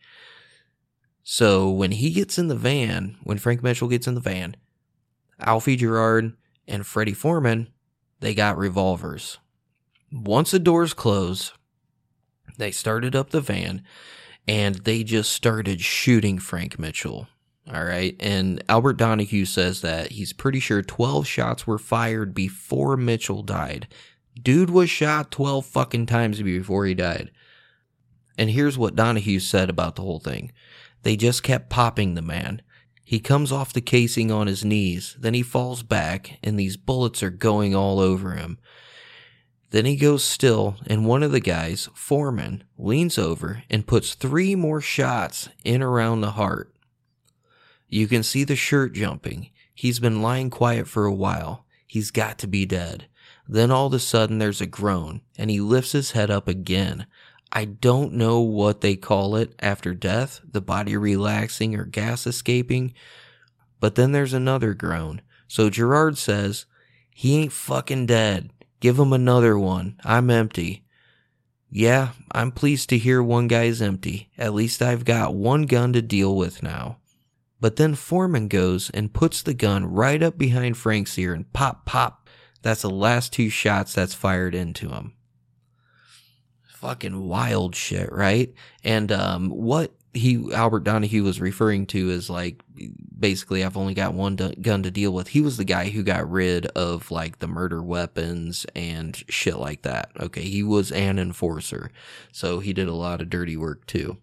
So when he gets in the van, when Frank Mitchell gets in the van, Alfie Gerard and Freddie Foreman, they got revolvers. Once the doors closed, they started up the van, and they just started shooting Frank Mitchell. All right. And Albert Donahue says that he's pretty sure 12 shots were fired before Mitchell died. Dude was shot 12 fucking times before he died. And here's what Donahue said about the whole thing. They just kept popping the man. He comes off the casing on his knees, then he falls back, and these bullets are going all over him. Then he goes still, and one of the guys, Foreman, leans over and puts 3 more shots in around the heart. You can see the shirt jumping. He's been lying quiet for a while. He's got to be dead. Then all of a sudden there's a groan, and he lifts his head up again. I don't know what they call it after death, the body relaxing or gas escaping. But then there's another groan. So Gerard says, he ain't fucking dead. Give him another one. I'm empty. Yeah, I'm pleased to hear one guy's empty. At least I've got one gun to deal with now. But then Foreman goes and puts the gun right up behind Frank's ear and pop, pop. That's the last 2 shots that's fired into him. Fucking wild shit, right? And what Albert Donahue was referring to is like, basically, I've only got one gun to deal with. He was the guy who got rid of like the murder weapons and shit like that. Okay, he was an enforcer, so he did a lot of dirty work too.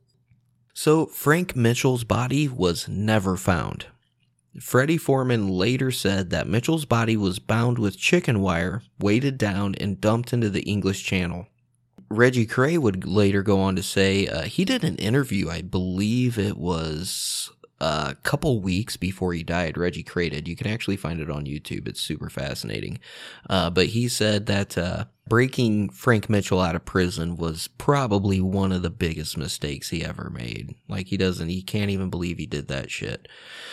So Frank Mitchell's body was never found. Freddie Foreman later said that Mitchell's body was bound with chicken wire, weighted down, and dumped into the English Channel. Reggie Cray would later go on to say he did an interview, I believe it was a couple weeks before he died. Reggie Cray did. You can actually find it on YouTube. It's super fascinating. But he said that breaking Frank Mitchell out of prison was probably one of the biggest mistakes he ever made. Like he can't even believe he did that shit.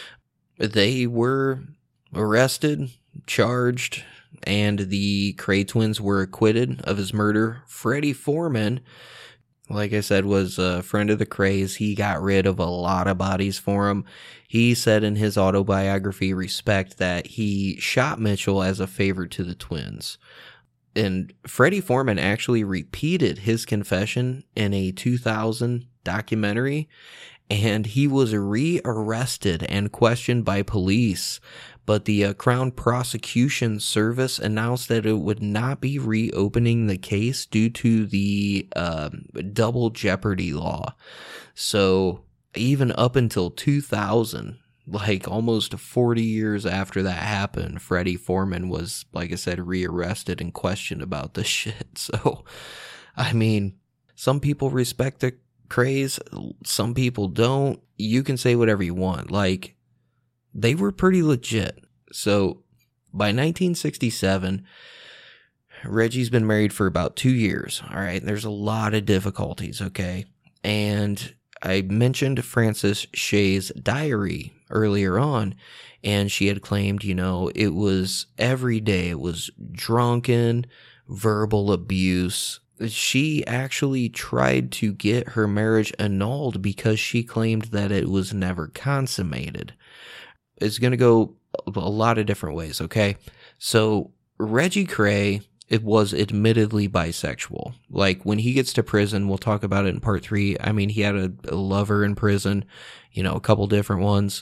They were arrested, charged, and the Cray twins were acquitted of his murder. Freddie Foreman, like I said, was a friend of the Crays. He got rid of a lot of bodies for him. He said in his autobiography, Respect, that he shot Mitchell as a favor to the twins. And Freddie Foreman actually repeated his confession in a 2000 documentary, and he was rearrested and questioned by police. But the Crown Prosecution Service announced that it would not be reopening the case due to the double jeopardy law. So even up until 2000, like almost 40 years after that happened, Freddie Foreman was, like I said, rearrested and questioned about this shit. So, I mean, some people respect the Crays, some people don't. You can say whatever you want. Like, they were pretty legit. So by 1967, Reggie's been married for about 2 years. All right. There's a lot of difficulties. Okay. And I mentioned Frances Shae's diary earlier on, and she had claimed, it was every day. It was drunken, verbal abuse. She actually tried to get her marriage annulled because she claimed that it was never consummated. It's going to go a lot of different ways, okay? So Reggie Cray, it was admittedly bisexual. Like, when he gets to prison, we'll talk about it in part 3. I mean, he had a lover in prison, a couple different ones.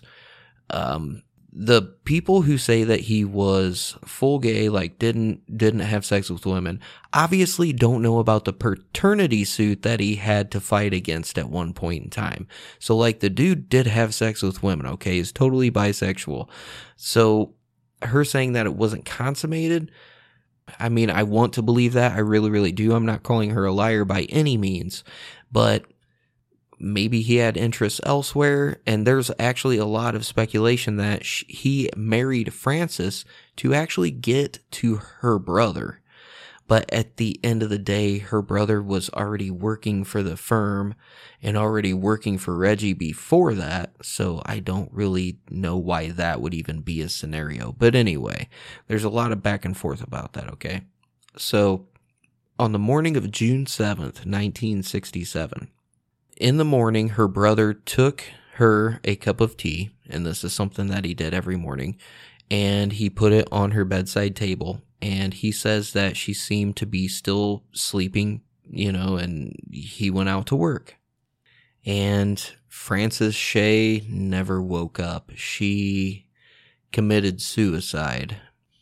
The people who say that he was full gay, like didn't have sex with women, obviously don't know about the paternity suit that he had to fight against at one point in time. So like, the dude did have sex with women, okay? He's totally bisexual. So her saying that it wasn't consummated, I mean, I want to believe that. I really, really do. I'm not calling her a liar by any means, but maybe he had interests elsewhere, and there's actually a lot of speculation that he married Frances to actually get to her brother. But at the end of the day, her brother was already working for the firm and already working for Reggie before that, so I don't really know why that would even be a scenario. But anyway, there's a lot of back and forth about that, okay? So on the morning of June 7th, 1967. In the morning, her brother took her a cup of tea, and this is something that he did every morning, and he put it on her bedside table, and he says that she seemed to be still sleeping, and he went out to work. And Frances Shea never woke up. She committed suicide.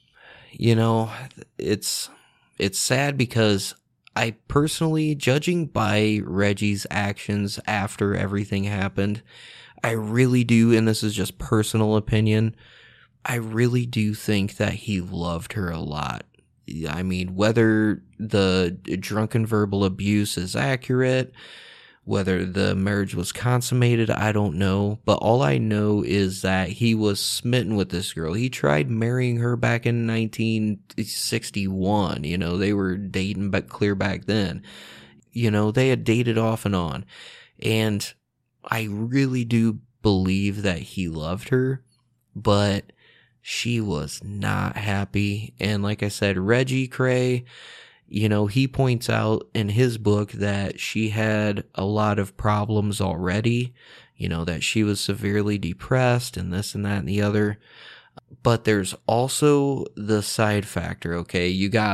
It's sad because I personally, judging by Reggie's actions after everything happened, I really do, and this is just personal opinion, I really do think that he loved her a lot. I mean, whether the drunken verbal abuse is accurate, whether the marriage was consummated, I don't know. But all I know is that he was smitten with this girl. He tried marrying her back in 1961. They were dating clear back then. They had dated off and on. And I really do believe that he loved her, but she was not happy. And like I said, Reggie Cray, he points out in his book that she had a lot of problems already, that she was severely depressed and this and that and the other. But there's also the side factor, okay?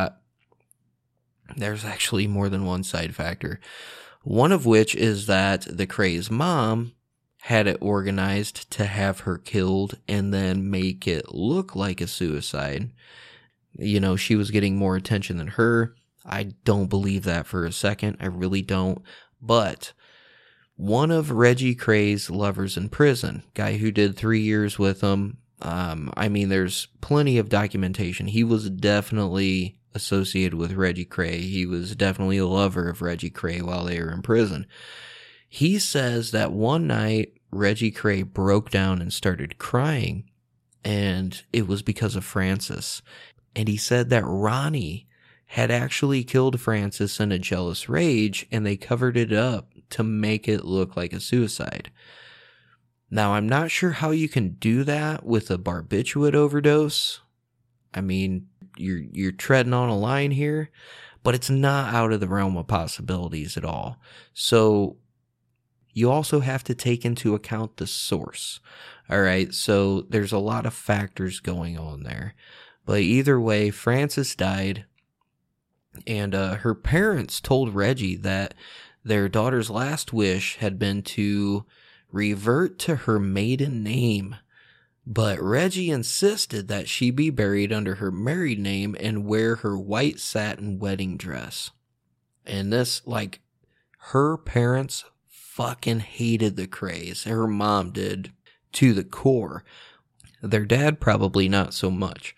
There's actually more than one side factor. One of which is that the Cray's mom had it organized to have her killed and then make it look like a suicide. She was getting more attention than her. I don't believe that for a second. I really don't. But one of Reggie Cray's lovers in prison, guy who did 3 years with him, there's plenty of documentation. He was definitely associated with Reggie Cray. He was definitely a lover of Reggie Cray while they were in prison. He says that one night Reggie Cray broke down and started crying, and it was because of Frances. And he said that Ronnie had actually killed Frances in a jealous rage, and they covered it up to make it look like a suicide. Now, I'm not sure how you can do that with a barbiturate overdose. I mean, you're treading on a line here, but it's not out of the realm of possibilities at all. So you also have to take into account the source. All right, so there's a lot of factors going on there. But either way, Frances died, and her parents told Reggie that their daughter's last wish had been to revert to her maiden name. But Reggie insisted that she be buried under her married name and wear her white satin wedding dress. And this, her parents fucking hated the Crays. Her mom did, to the core. Their dad probably not so much.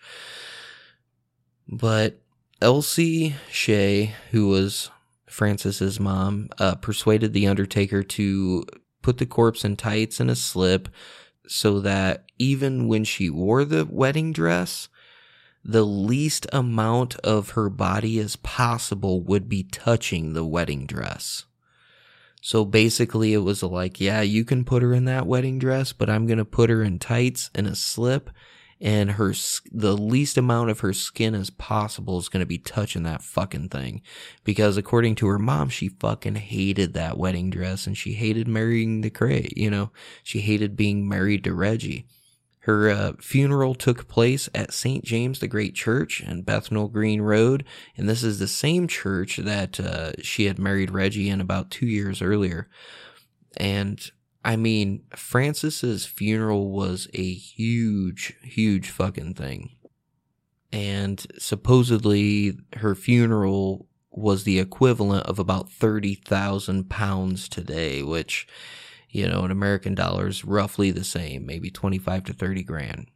But Elsie Shea, who was Frances's mom, persuaded the undertaker to put the corpse in tights and a slip so that even when she wore the wedding dress, the least amount of her body as possible would be touching the wedding dress. So basically it was like, yeah, you can put her in that wedding dress, but I'm going to put her in tights and a slip, and the least amount of her skin as possible is going to be touching that fucking thing. Because according to her mom, she fucking hated that wedding dress, and she hated marrying the Cray, She hated being married to Reggie. Her funeral took place at St. James the Great Church in Bethnal Green Road, and this is the same church that she had married Reggie in about 2 years earlier. And Frances's funeral was a huge, huge fucking thing. And supposedly her funeral was the equivalent of about 30,000 pounds today, which, in American dollars, roughly the same, maybe 25 to 30 grand.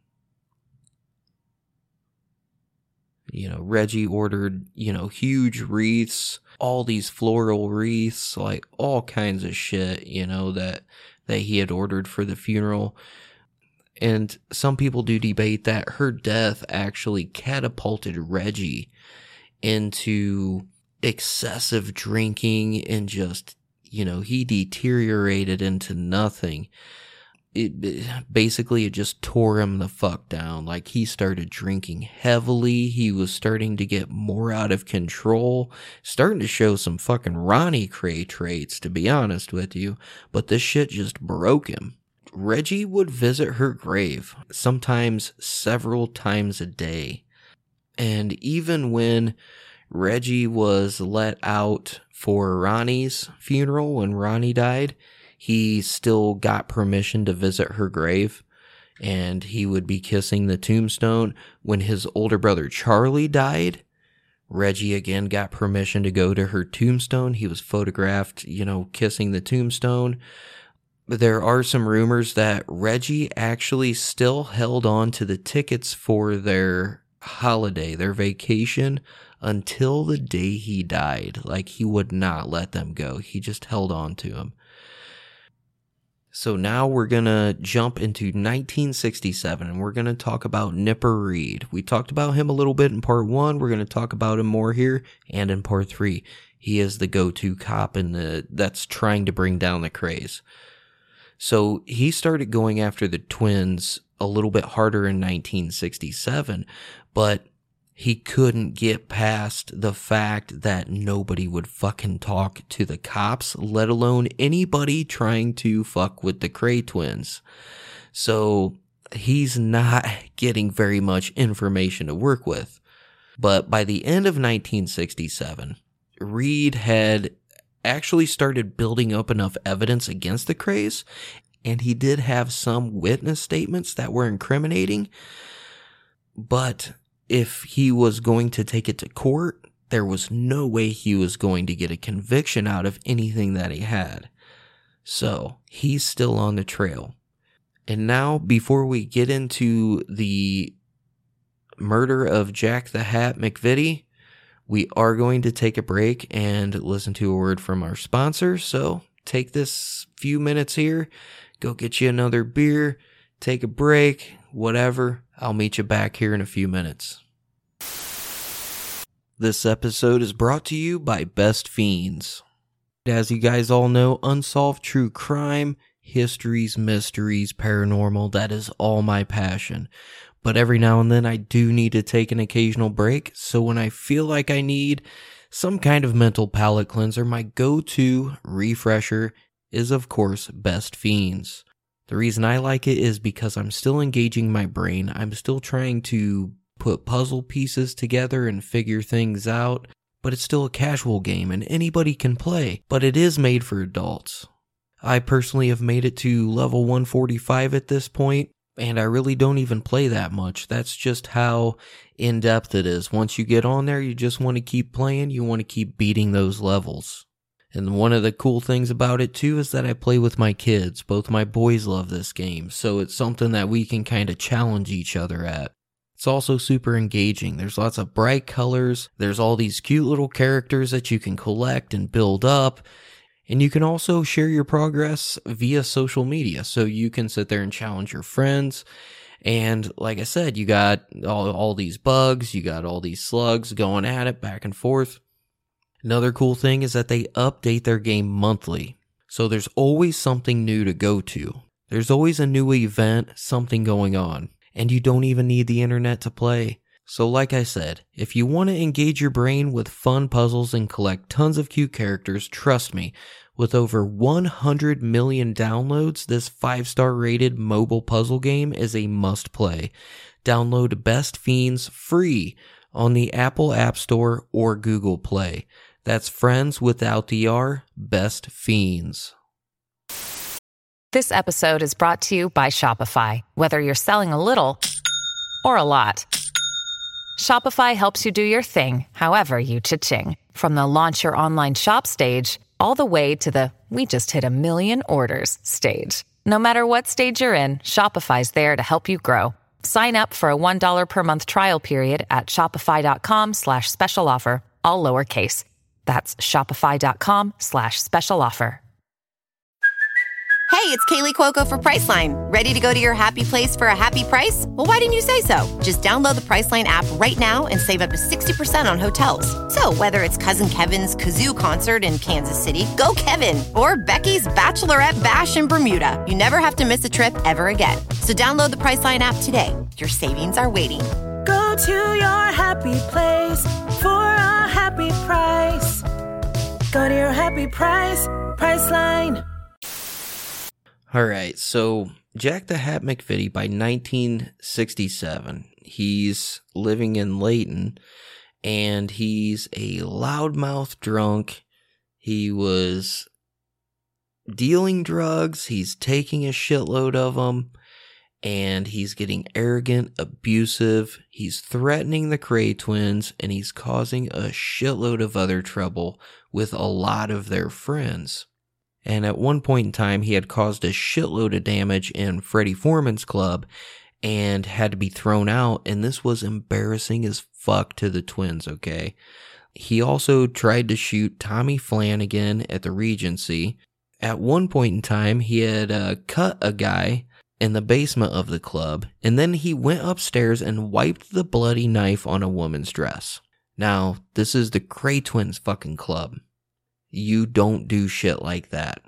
Reggie ordered, huge wreaths, all these floral wreaths, all kinds of shit, that he had ordered for the funeral. And some people do debate that her death actually catapulted Reggie into excessive drinking and just, he deteriorated into nothing. it just tore him the fuck down. Like, he started drinking heavily. He was starting to get more out of control, starting to show some fucking Ronnie Kray traits, to be honest with you. But this shit just broke him. Reggie would visit her grave, sometimes several times a day. And even when Reggie was let out for Ronnie's funeral, when Ronnie died, he still got permission to visit her grave, and he would be kissing the tombstone. When his older brother Charlie died, Reggie again got permission to go to her tombstone. He was photographed, kissing the tombstone. There are some rumors that Reggie actually still held on to the tickets for their holiday, their vacation, until the day he died. Like, he would not let them go. He just held on to them. So now we're going to jump into 1967, and we're going to talk about Nipper Reed. We talked about him a little bit in part 1. We're going to talk about him more here and in part 3. He is the go-to cop that's trying to bring down the Krays. So he started going after the twins a little bit harder in 1967, but he couldn't get past the fact that nobody would fucking talk to the cops, let alone anybody trying to fuck with the Kray twins. So he's not getting very much information to work with. But by the end of 1967, Reed had actually started building up enough evidence against the Krays, and he did have some witness statements that were incriminating, but if he was going to take it to court, there was no way he was going to get a conviction out of anything that he had. So he's still on the trail. And now, before we get into the murder of Jack the Hat McVitie, we are going to take a break and listen to a word from our sponsor. So take this few minutes here, go get you another beer, take a break, whatever. I'll meet you back here in a few minutes. This episode is brought to you by Best Fiends. As you guys all know, unsolved true crime, histories, mysteries, paranormal, that is all my passion. But every now and then I do need to take an occasional break, so when I feel like I need some kind of mental palate cleanser, my go-to refresher is, of course, Best Fiends. The reason I like it is because I'm still engaging my brain. I'm still trying to put puzzle pieces together and figure things out, but it's still a casual game and anybody can play, but it is made for adults. I personally have made it to level 145 at this point, and I really don't even play that much. That's just how in-depth it is. Once you get on there, you just want to keep playing, you want to keep beating those levels. And one of the cool things about it too is that I play with my kids. Both my boys love this game, so it's something that we can kind of challenge each other at. It's also super engaging. There's lots of bright colors. There's all these cute little characters that you can collect and build up. And you can also share your progress via social media. So you can sit there and challenge your friends. And like I said, you got all these bugs. You got all these slugs going at it back and forth. Another cool thing is that they update their game monthly. So there's always something new to go to. There's always a new event, something going on. And you don't even need the internet to play. So like I said, if you want to engage your brain with fun puzzles and collect tons of cute characters, trust me, with over 100 million downloads, this 5-star rated mobile puzzle game is a must play. Download Best Fiends free on the Apple App Store or Google Play. That's friends without the R, Best Fiends. This episode is brought to you by Shopify. Whether you're selling a little or a lot, Shopify helps you do your thing, however you cha-ching. From the launch your online shop stage, all the way to the we just hit 1 million orders stage. No matter what stage you're in, Shopify's there to help you grow. Sign up for a $1 per month trial period at shopify.com/special offer, all lowercase. That's shopify.com/special offer. Hey, it's Kaylee Cuoco for Priceline. Ready to go to your happy place for a happy price? Well, why didn't you say so? Just download the Priceline app right now and save up to 60% on hotels. So whether it's Cousin Kevin's Kazoo Concert in Kansas City, go Kevin, or Becky's Bachelorette Bash in Bermuda, you never have to miss a trip ever again. So download the Priceline app today. Your savings are waiting. Go to your happy place for a happy price. Go to your happy price, Priceline. All right, so Jack the Hat McVitie, by 1967, he's living in Layton, and he's a loudmouth drunk. He was dealing drugs, he's taking a shitload of them, and he's getting arrogant, abusive, he's threatening the Cray twins, and he's causing a shitload of other trouble with a lot of their friends. And at one point in time, he had caused a shitload of damage in Freddie Foreman's club and had to be thrown out, and this was embarrassing as fuck to the twins, okay? He also tried to shoot Tommy Flanagan at the Regency. At one point in time, he had cut a guy in the basement of the club, and then he went upstairs and wiped the bloody knife on a woman's dress. Now, this is the Cray twins fucking club. You don't do shit like that.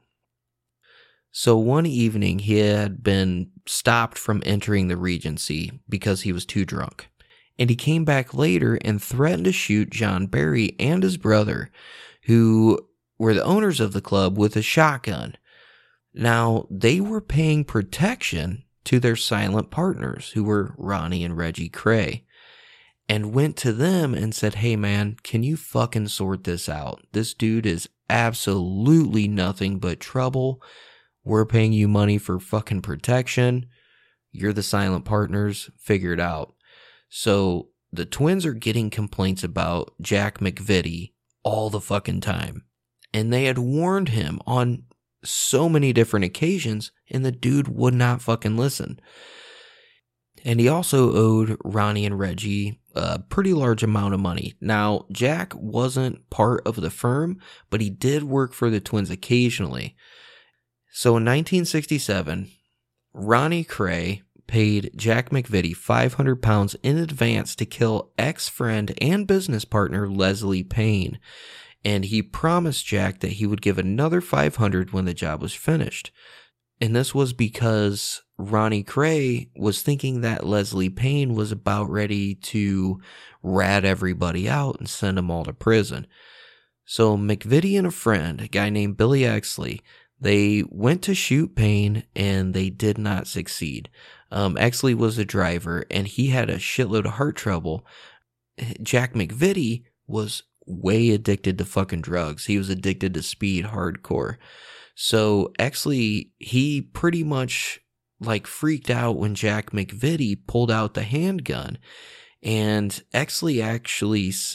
So one evening, he had been stopped from entering the Regency because he was too drunk. And he came back later and threatened to shoot John Barry and his brother, who were the owners of the club, with a shotgun. Now, they were paying protection to their silent partners, who were Ronnie and Reggie Cray, and went to them and said, hey man, can you fucking sort this out? This dude is absolutely nothing but trouble. We're paying you money for fucking protection. You're the silent partners. Figure it out. So the twins are getting complaints about Jack McVitie all the fucking time. And they had warned him on so many different occasions, and the dude would not fucking listen. And he also owed Ronnie and Reggie a pretty large amount of money. Now, Jack wasn't part of the firm, but he did work for the twins occasionally. So in 1967, Ronnie Cray paid Jack McVitie £500 in advance to kill ex-friend and business partner Leslie Payne. And he promised Jack that he would give another $500 when the job was finished. And this was because Ronnie Cray was thinking that Leslie Payne was about ready to rat everybody out and send them all to prison. So McVitie and a friend, a guy named Billy Exley, they went to shoot Payne and they did not succeed. Exley was the driver and he had a shitload of heart trouble. Jack McVitie was way addicted to fucking drugs. He was addicted to speed hardcore. So Exley, he pretty much freaked out when Jack McVitie pulled out the handgun, and Exley's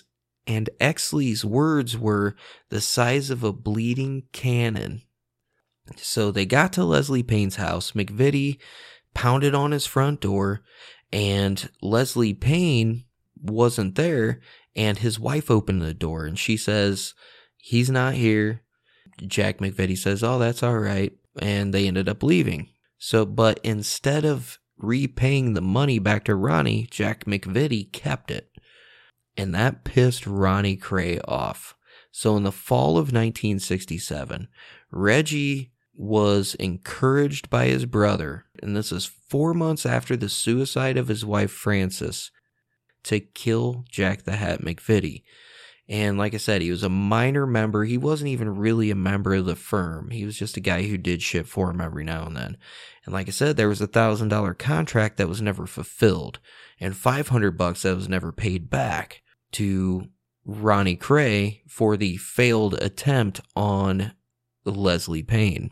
words were the size of a bleeding cannon. So they got to Leslie Payne's house. McVitie pounded on his front door, and Leslie Payne wasn't there, and his wife opened the door, and she says, he's not here. Jack McVitie says, oh, that's all right. And they ended up leaving. So, but instead of repaying the money back to Ronnie, Jack McVitie kept it. And that pissed Ronnie Cray off. So in the fall of 1967, Reggie was encouraged by his brother, and this is 4 months after the suicide of his wife Frances, to kill Jack the Hat McVitie. And like I said, he was a minor member. He wasn't even really a member of the firm. He was just a guy who did shit for him every now and then. And like I said, there was a $1,000 contract that was never fulfilled, and $500 that was never paid back to Ronnie Cray for the failed attempt on Leslie Payne.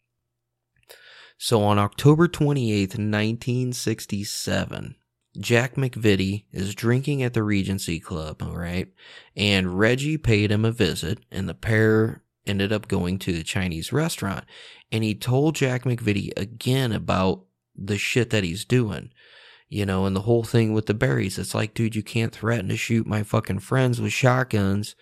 So on October 28th, 1967, Jack McVitie is drinking at the Regency Club, all right? And Reggie paid him a visit, and the pair ended up going to the Chinese restaurant. And he told Jack McVitie again about the shit that he's doing. You know, and the whole thing with the berries. It's like, dude, you can't threaten to shoot my fucking friends with shotguns.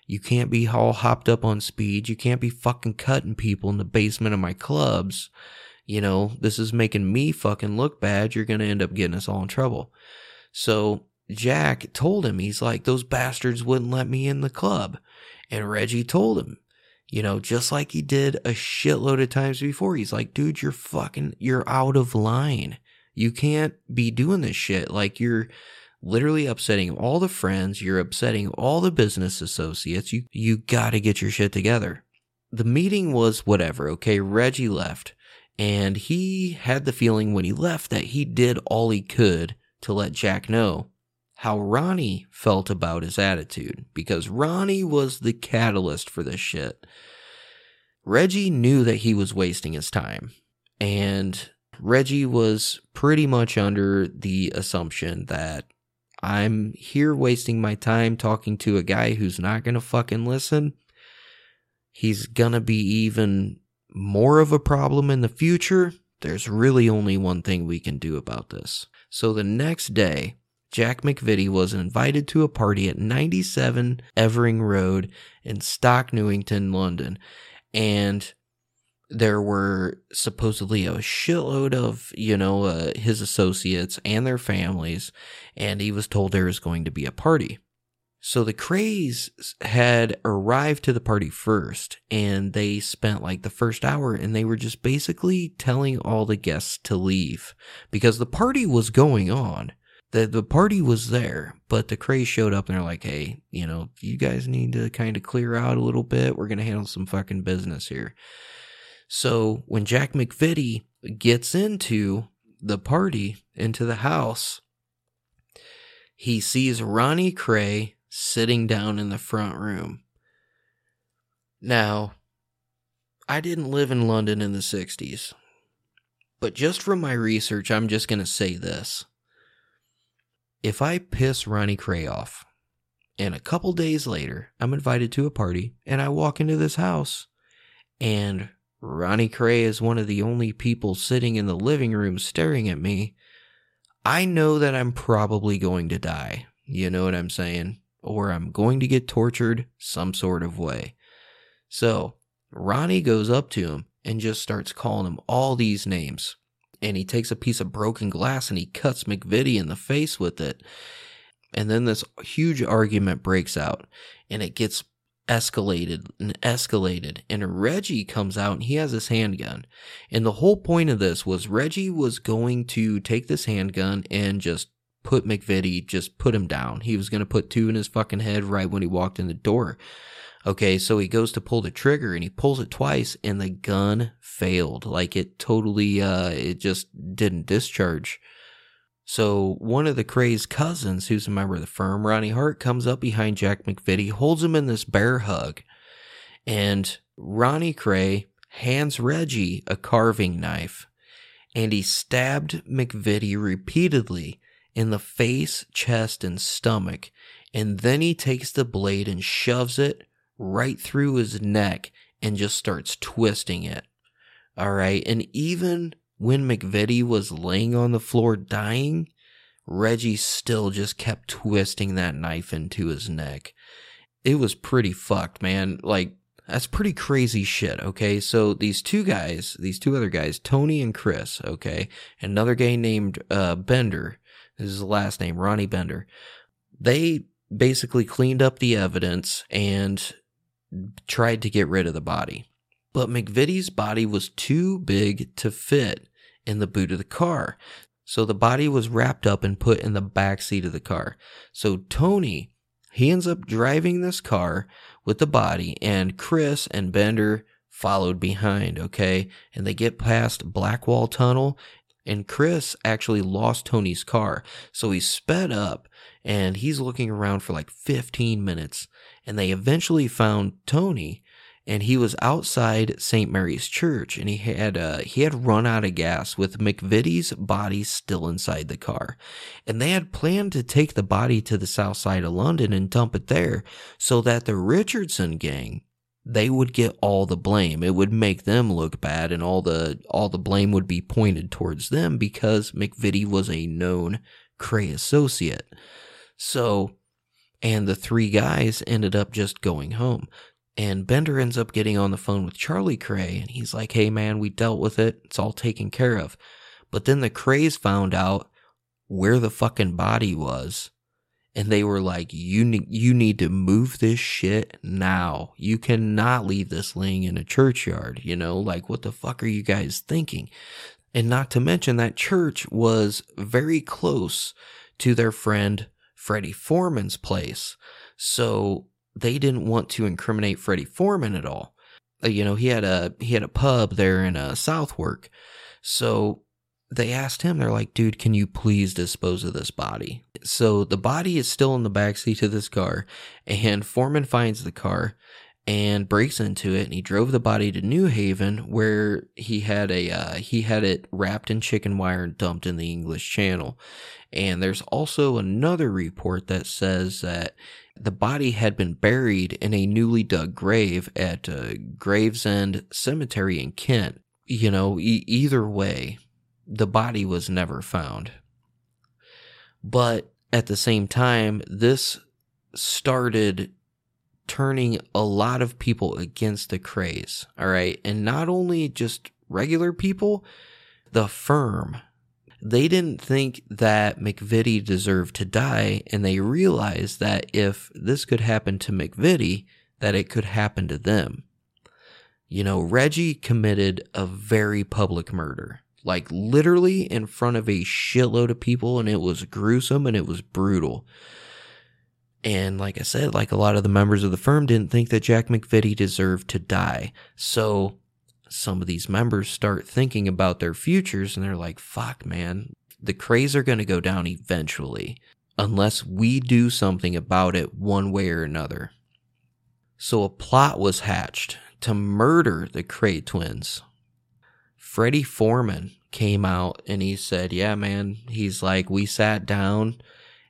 You can't be all hopped up on speed. You can't be fucking cutting people in the basement of my clubs. You know, this is making me fucking look bad. You're going to end up getting us all in trouble. So Jack told him, he's like, those bastards wouldn't let me in the club. And Reggie told him, you know, just like he did a shitload of times before. He's like, dude, you're out of line. You can't be doing this shit. Like, you're literally upsetting all the friends. You're upsetting all the business associates. You got to get your shit together. The meeting was whatever, okay? Reggie left. And he had the feeling when he left that he did all he could to let Jack know how Ronnie felt about his attitude. Because Ronnie was the catalyst for this shit. Reggie knew that he was wasting his time. And Reggie was pretty much under the assumption that I'm here wasting my time talking to a guy who's not going to fucking listen. He's going to be even more of a problem in the future. There's really only one thing we can do about this. So the next day, Jack McVitie was invited to a party at 97 Evering Road in Stoke Newington, London. And there were supposedly a shitload of, his associates and their families, and he was told there was going to be a party. So the Krays had arrived to the party first, and they spent like the first hour, and they were just basically telling all the guests to leave, because the party was going on. The party was there, but the Krays showed up and they're like, hey, you guys need to kind of clear out a little bit. We're going to handle some fucking business here. So when Jack McVitie gets into the party, into the house, he sees Ronnie Kray sitting down in the front room. Now, I didn't live in London in the 60s, but just from my research, I'm just going to say this. If I piss Ronnie Kray off, and a couple days later, I'm invited to a party, and I walk into this house, and Ronnie Kray is one of the only people sitting in the living room staring at me, I know that I'm probably going to die. You know what I'm saying? Or I'm going to get tortured some sort of way. So, Ronnie goes up to him and just starts calling him all these names. And he takes a piece of broken glass and he cuts McVitie in the face with it. And then this huge argument breaks out. And it gets escalated. And Reggie comes out and he has his handgun. And the whole point of this was Reggie was going to take this handgun and just put McVitie, just put him down. He was going to put two in his fucking head right when he walked in the door. Okay, so he goes to pull the trigger and he pulls it twice and the gun failed. Like it totally, it just didn't discharge. So one of the Kray's cousins, who's a member of the firm, Ronnie Hart, comes up behind Jack McVitie, holds him in this bear hug. And Ronnie Kray hands Reggie a carving knife. And he stabbed McVitie repeatedly in the face, chest, and stomach. And then he takes the blade and shoves it right through his neck and just starts twisting it. All right. And even when McVitie was laying on the floor dying, Reggie still just kept twisting that knife into his neck. It was pretty fucked, man. Like, that's pretty crazy shit, okay? So these two other guys, Tony and Chris, okay? Another guy named Bender, this is the last name, Ronnie Bender. They basically cleaned up the evidence and tried to get rid of the body. But McVitie's body was too big to fit in the boot of the car. So the body was wrapped up and put in the back seat of the car. So Tony, he ends up driving this car with the body, and Chris and Bender followed behind, okay? And they get past Blackwall Tunnel, and Chris actually lost Tony's car. So he sped up, and he's looking around for like 15 minutes. And they eventually found Tony, and he was outside St. Mary's Church, and he had run out of gas with McVitie's body still inside the car. And they had planned to take the body to the south side of London and dump it there so that the Richardson gang, they would get all the blame. It would make them look bad, and all the blame would be pointed towards them because McVitie was a known Kray associate. So And the 3 guys ended up just going home. And Bender ends up getting on the phone with Charlie Cray, and he's like, hey man, we dealt with it. It's all taken care of. But then the Crays found out where the fucking body was. And they were like, you need to move this shit now. You cannot leave this laying in a churchyard. You know, like, what the fuck are you guys thinking? And not to mention that church was very close to their friend Freddie Foreman's place. So they didn't want to incriminate Freddie Foreman at all. You know, he had a pub there in Southwark. So they asked him, they're like, dude, can you please dispose of this body? So the body is still in the backseat of this car, and Foreman finds the car and breaks into it, and he drove the body to New Haven, where he had it wrapped in chicken wire and dumped in the English Channel. And there's also another report that says that the body had been buried in a newly dug grave at Gravesend Cemetery in Kent. You know, either way, the body was never found. But at the same time, this started turning a lot of people against the Crays, all right? And not only just regular people, the firm. They didn't think that McVitie deserved to die, and they realized that if this could happen to McVitie, that it could happen to them. You know, Reggie committed a very public murder. Like, literally in front of a shitload of people, and it was gruesome and it was brutal. And like I said, like, a lot of the members of the firm didn't think that Jack McVitie deserved to die. So some of these members start thinking about their futures, and they're like, fuck, man, the Crays are going to go down eventually, unless we do something about it one way or another. So a plot was hatched to murder the Cray twins. Freddie Foreman came out and he said, yeah, man, he's like, we sat down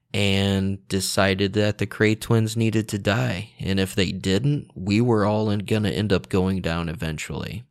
and decided that the Cray twins needed to die. And if they didn't, we were all going to end up going down eventually.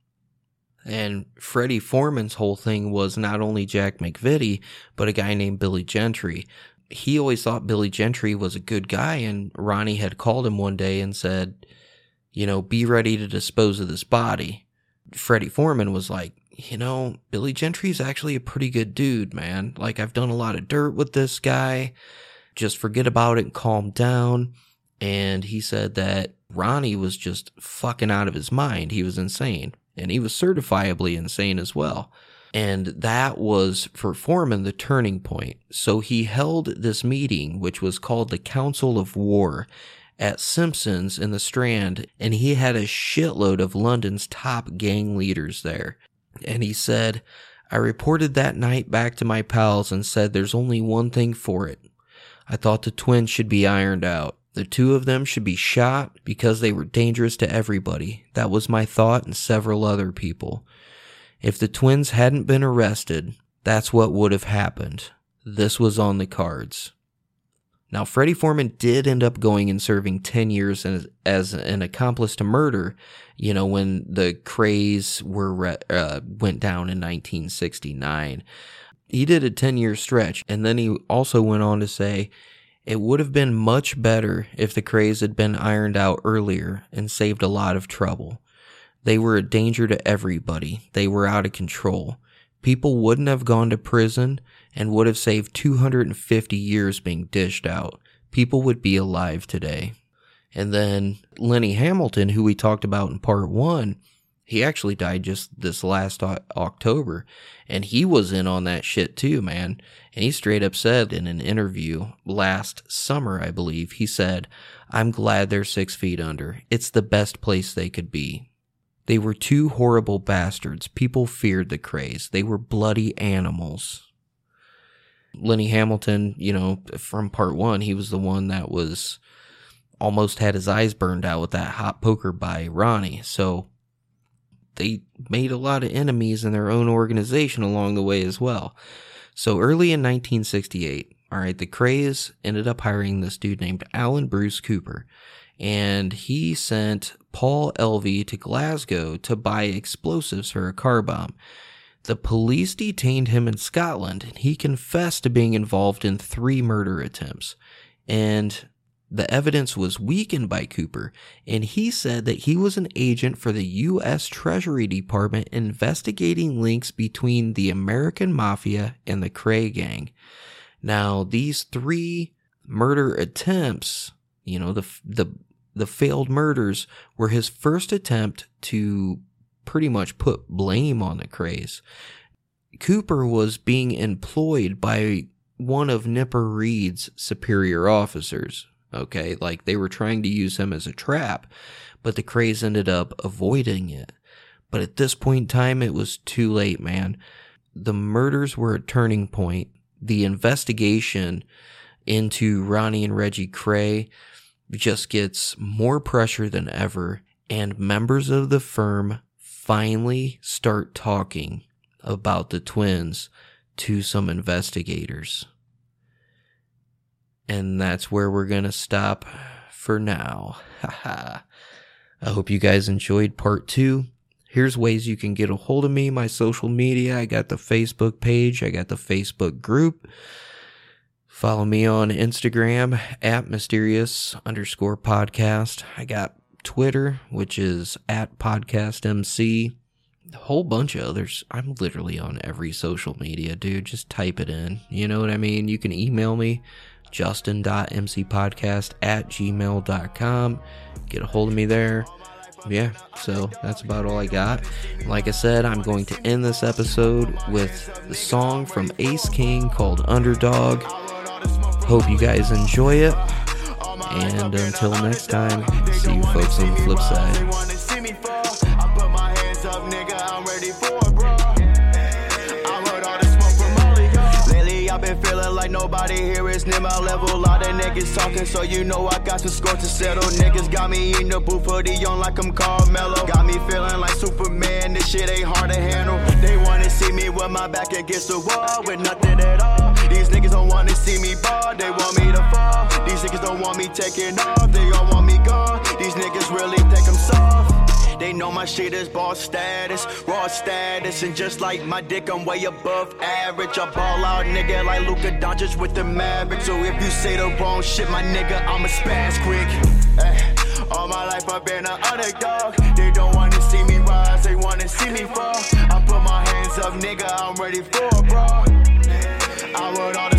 And Freddie Foreman's whole thing was not only Jack McVitie, but a guy named Billy Gentry. He always thought Billy Gentry was a good guy, and Ronnie had called him one day and said, you know, be ready to dispose of this body. Freddie Foreman was like, you know, Billy Gentry's actually a pretty good dude, man. Like, I've done a lot of dirt with this guy. Just forget about it and calm down. And he said that Ronnie was just fucking out of his mind. He was insane. And he was certifiably insane as well. And that was, for Foreman, the turning point. So he held this meeting, which was called the Council of War, at Simpson's in the Strand, and he had a shitload of London's top gang leaders there. And he said, I reported that night back to my pals and said there's only one thing for it. I thought the twins should be ironed out. The 2 of them should be shot because they were dangerous to everybody. That was my thought and several other people. If the twins hadn't been arrested, that's what would have happened. This was on the cards. Now, Freddie Foreman did end up going and serving 10 years as an accomplice to murder, you know, when the Crays went down in 1969. He did a 10-year stretch, and then he also went on to say, it would have been much better if the Crays had been ironed out earlier and saved a lot of trouble. They were a danger to everybody. They were out of control. People wouldn't have gone to prison and would have saved 250 years being dished out. People would be alive today. And then Lenny Hamilton, who we talked about in part 1, he actually died just this last October. And he was in on that shit too, man. And he straight up said in an interview last summer, I believe, he said, I'm glad they're 6 feet under. It's the best place they could be. They were 2 horrible bastards. People feared the Crays. They were bloody animals. Lenny Hamilton, you know, from part 1, he was the one that was almost had his eyes burned out with that hot poker by Ronnie. So they made a lot of enemies in their own organization along the way as well. So early in 1968, all right, the Crays ended up hiring this dude named Alan Bruce Cooper. And he sent Paul Elvey to Glasgow to buy explosives for a car bomb. The police detained him in Scotland, and he confessed to being involved in 3 murder attempts. And the evidence was weakened by Cooper, and he said that he was an agent for the U.S. Treasury Department investigating links between the American Mafia and the Kray gang. Now, these 3 murder attempts, you know, the failed murders, were his first attempt to pretty much put blame on the Krays. Cooper was being employed by one of Nipper Reed's superior officers. Okay, like they were trying to use him as a trap, but the Krays ended up avoiding it. But at this point in time, it was too late, man. The murders were a turning point. The investigation into Ronnie and Reggie Kray just gets more pressure than ever, and members of the firm finally start talking about the twins to some investigators. And that's where we're going to stop for now. I hope you guys enjoyed part 2. Here's ways you can get a hold of me, my social media. I got the Facebook page. I got the Facebook group. Follow me on Instagram at mysterious_podcast. I got Twitter, which is at podcastmc. A whole bunch of others. I'm literally on every social media, dude. Just type it in. You know what I mean? You can email me, justin.mcpodcast@gmail.com. Get a hold of me there. Yeah, so that's about all I got. Like I said, I'm going to end this episode with the song from Ace King called Underdog. Hope you guys enjoy it. And until next time, see you folks on the flip side. I've been feeling like nobody here is near my level. A lot of niggas talking, so you know I got some score to settle. Niggas got me in the booth hoodie on like I'm Carmelo. Got me feeling like Superman, this shit ain't hard to handle. They wanna see me with my back against the wall with nothing at all. These niggas don't wanna see me ball, they want me to fall. These niggas don't want me taking off, they all want me gone. These niggas really think I'm soft. They know my shit is boss status, raw status, and just like my dick, I'm way above average. I ball out, nigga, like Luka Doncic with the Mavericks. So if you say the wrong shit, my nigga, I'ma spaz quick. All my life I've been an underdog. They don't wanna see me rise, they wanna see me fall. I put my hands up, nigga, I'm ready for a brawl. I wrote all the